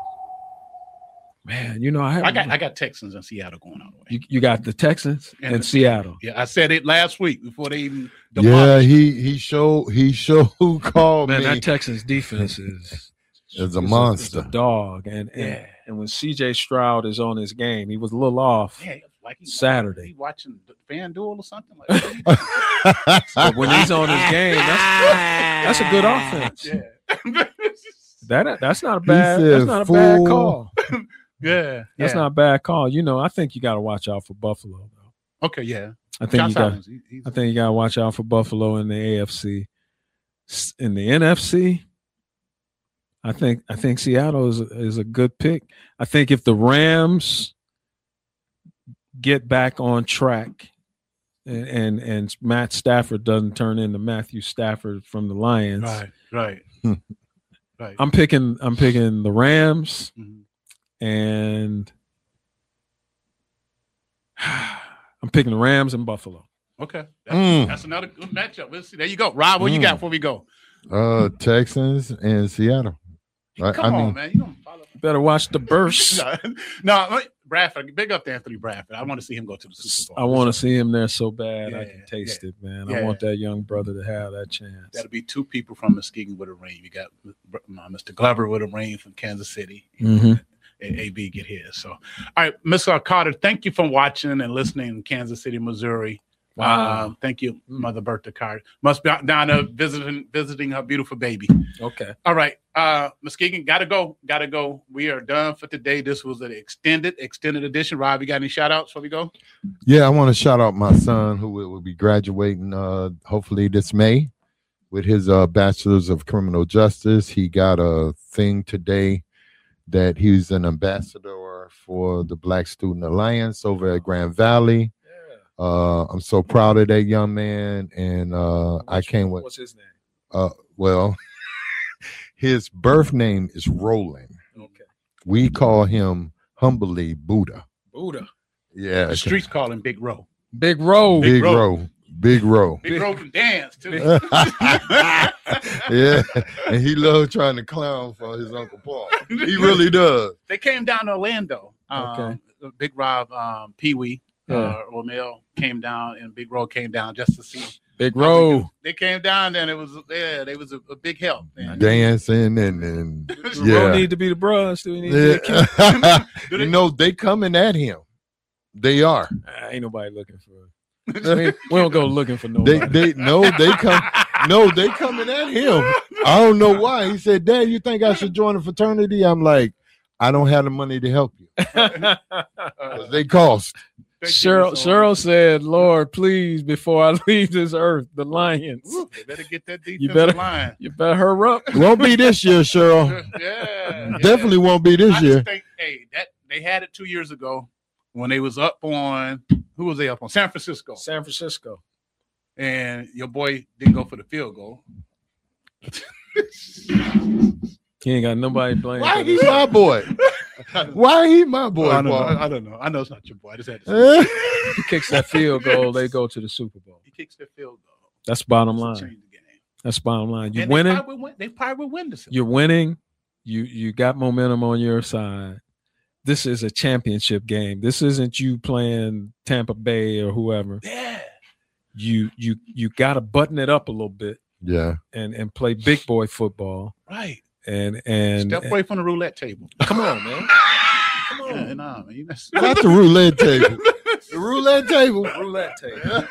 [SPEAKER 3] man. You know, I have,
[SPEAKER 1] I got I got Texans in Seattle going all the way.
[SPEAKER 3] you, you got the Texans
[SPEAKER 1] And
[SPEAKER 3] and
[SPEAKER 1] the-
[SPEAKER 3] Seattle.
[SPEAKER 1] Yeah, I said it last week before they even.
[SPEAKER 2] yeah.
[SPEAKER 1] demolished.
[SPEAKER 2] He he showed he showed called
[SPEAKER 3] Man,
[SPEAKER 2] me
[SPEAKER 3] that Texans defense is
[SPEAKER 2] as a
[SPEAKER 3] is
[SPEAKER 2] monster.
[SPEAKER 3] is a dog, and and,
[SPEAKER 1] Yeah.
[SPEAKER 3] and when C J Stroud is on his game, he was a little off.
[SPEAKER 1] Yeah, like he,
[SPEAKER 3] Saturday.
[SPEAKER 1] He watching FanDuel or something like that.
[SPEAKER 3] But when he's on his game, that's that's a good offense.
[SPEAKER 1] yeah.
[SPEAKER 3] That that's not a bad
[SPEAKER 2] said,
[SPEAKER 3] that's not a bad
[SPEAKER 2] "Fool."
[SPEAKER 3] call.
[SPEAKER 1] yeah.
[SPEAKER 3] That's
[SPEAKER 1] yeah.
[SPEAKER 3] not a bad call. You know, I think you got to watch out for Buffalo though.
[SPEAKER 1] Okay, yeah.
[SPEAKER 3] I think
[SPEAKER 1] Josh
[SPEAKER 3] you got
[SPEAKER 1] Allen's, he- he's-
[SPEAKER 3] I think you got to watch out for Buffalo in the A F C. S- In the N F C, I think I think Seattle is is a good pick. I think if the Rams get back on track, and and, and Matt Stafford doesn't turn into Matthew Stafford from the Lions,
[SPEAKER 1] right, right, right.
[SPEAKER 3] I'm picking I'm picking the Rams
[SPEAKER 1] Mhm.
[SPEAKER 3] and I'm picking the Rams and Buffalo.
[SPEAKER 1] Okay, that's,
[SPEAKER 2] Mm.
[SPEAKER 1] that's another good matchup. We'll see. There you go, Rob. What you
[SPEAKER 2] Mm.
[SPEAKER 1] got before we go?
[SPEAKER 2] uh, Texans and Seattle. I-
[SPEAKER 1] Come
[SPEAKER 2] I
[SPEAKER 1] on,
[SPEAKER 2] mean-
[SPEAKER 1] man. You don't follow.
[SPEAKER 3] Better watch the burst.
[SPEAKER 1] no, no, wait, Bradford. Big up to Anthony Bradford. I want to see him go to the Super Bowl.
[SPEAKER 3] I want to see him there so bad. I
[SPEAKER 1] Yeah,
[SPEAKER 3] can taste it, man.
[SPEAKER 1] yeah.
[SPEAKER 3] I want that young brother to have that chance.
[SPEAKER 1] That'll be two people from Muskegon with a ring. You got uh, Mister Glover with a ring from Kansas City.
[SPEAKER 3] Mhm.
[SPEAKER 1] And A B get his. So, all right, Mister Carter, thank you for watching and listening in Kansas City, Missouri.
[SPEAKER 3] Wow.
[SPEAKER 1] Um, thank you, Mother Bertha Carter. Must be down there visiting visiting her beautiful baby.
[SPEAKER 3] Okay.
[SPEAKER 1] All right, uh, Muskegon, gotta go, gotta go. We are done for today. This was an extended, extended edition. Rob, you got any shout outs before we go?
[SPEAKER 2] Yeah, I want to shout out my son who will, will be graduating uh hopefully this May with his uh bachelor's of criminal justice. He got a thing today that he's an ambassador for the Black Student Alliance over at Grand Valley. Uh, I'm so proud of that young man, and uh, I can't wait.
[SPEAKER 3] What's his name?
[SPEAKER 2] Uh, well, his birth name is Roland.
[SPEAKER 3] Okay.
[SPEAKER 2] We call him humbly Buddha.
[SPEAKER 3] Buddha.
[SPEAKER 2] Yeah,
[SPEAKER 1] The streets call him Big Row.
[SPEAKER 3] Big Road.
[SPEAKER 2] Big
[SPEAKER 1] Ro.
[SPEAKER 2] Row, Big Row.
[SPEAKER 1] Big Row can dance too.
[SPEAKER 2] Yeah, and he loved trying to clown for his Uncle Paul. He really does.
[SPEAKER 1] They came down to Orlando. Um, Big Rob, um, Pee Wee,
[SPEAKER 3] Yeah.
[SPEAKER 1] uh, Romeo came down, and Big Row came down just to see.
[SPEAKER 3] Big
[SPEAKER 1] how we
[SPEAKER 3] Road.
[SPEAKER 1] do. They came down, and it was yeah, they was a, a big help. Man.
[SPEAKER 2] Dancing and and
[SPEAKER 3] Does
[SPEAKER 2] yeah.
[SPEAKER 3] Road need to be the brush? Do we need to be the king?
[SPEAKER 2] yeah. You know they coming at him. They are.
[SPEAKER 3] Ah, ain't nobody looking for we, we don't go looking for nobody.
[SPEAKER 2] They they no, they come no, they coming at him. I don't know why. He said, Dad, you think I should join a fraternity? I'm like, I don't have the money to help you. They cost.
[SPEAKER 3] Cheryl, Cheryl said, Lord, please, before I leave this earth, the Lions.
[SPEAKER 1] Ooh, they better get that defensive
[SPEAKER 3] You better,
[SPEAKER 1] line.
[SPEAKER 3] you better hurry up.
[SPEAKER 2] Won't be this year, Cheryl.
[SPEAKER 1] yeah,
[SPEAKER 2] Definitely
[SPEAKER 1] yeah.
[SPEAKER 2] won't be this
[SPEAKER 1] I
[SPEAKER 2] year.
[SPEAKER 1] just think, hey, that they had it two years ago when they was up on who was they up on? San Francisco.
[SPEAKER 3] San Francisco.
[SPEAKER 1] And your boy didn't go for the field goal.
[SPEAKER 3] He ain't got nobody playing.
[SPEAKER 2] Why he my boy? Why he my boy?
[SPEAKER 1] Oh, I, don't know.
[SPEAKER 2] Paul?
[SPEAKER 1] I don't know. I know it's not your boy. I just had to say
[SPEAKER 3] He kicks that field goal, they go to the Super Bowl.
[SPEAKER 1] he kicks the field goal.
[SPEAKER 3] That's bottom
[SPEAKER 1] To
[SPEAKER 3] line.
[SPEAKER 1] change the game.
[SPEAKER 3] That's bottom line. You're
[SPEAKER 1] And
[SPEAKER 3] winning.
[SPEAKER 1] They probably, win, they probably will win this.
[SPEAKER 3] You're winning. You you got momentum on your side. This is a championship game. This isn't you playing Tampa Bay or whoever.
[SPEAKER 1] Yeah.
[SPEAKER 3] You you you got to button it up a little bit
[SPEAKER 2] Yeah.
[SPEAKER 3] and and play big boy football.
[SPEAKER 1] Right.
[SPEAKER 3] And and
[SPEAKER 1] Step away from the roulette table.
[SPEAKER 3] come on, man. Come on.
[SPEAKER 1] Yeah, nah, man. You mess-
[SPEAKER 2] Not the roulette table. The roulette table.
[SPEAKER 3] Roulette table.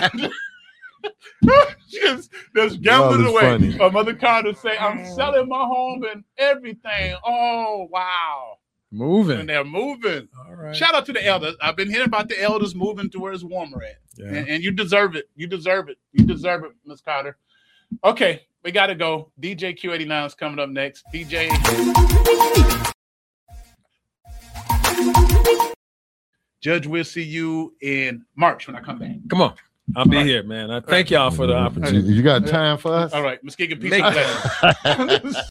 [SPEAKER 1] Just, just gambling
[SPEAKER 2] Y'all is
[SPEAKER 1] away.
[SPEAKER 2] funny.
[SPEAKER 1] Uh, Mother Carter say, I'm selling my home and everything. Oh, wow. And
[SPEAKER 3] Moving.
[SPEAKER 1] they're moving.
[SPEAKER 3] All right.
[SPEAKER 1] Shout out to the elders. I've been hearing about the elders moving to where it's warmer at.
[SPEAKER 3] Yeah.
[SPEAKER 1] And, and you deserve it. You deserve it. You deserve it, Miss Carter. Okay, we got to go. D J Q eighty-nine is coming up next. D J. Judge, we'll see you in March when I come back.
[SPEAKER 3] Come on. I'll be
[SPEAKER 1] All right.
[SPEAKER 3] here, man. I thank y'all for the
[SPEAKER 2] You,
[SPEAKER 3] opportunity.
[SPEAKER 2] you got time for us?
[SPEAKER 1] All right, Muskegon, peace
[SPEAKER 3] Make
[SPEAKER 1] and blessings.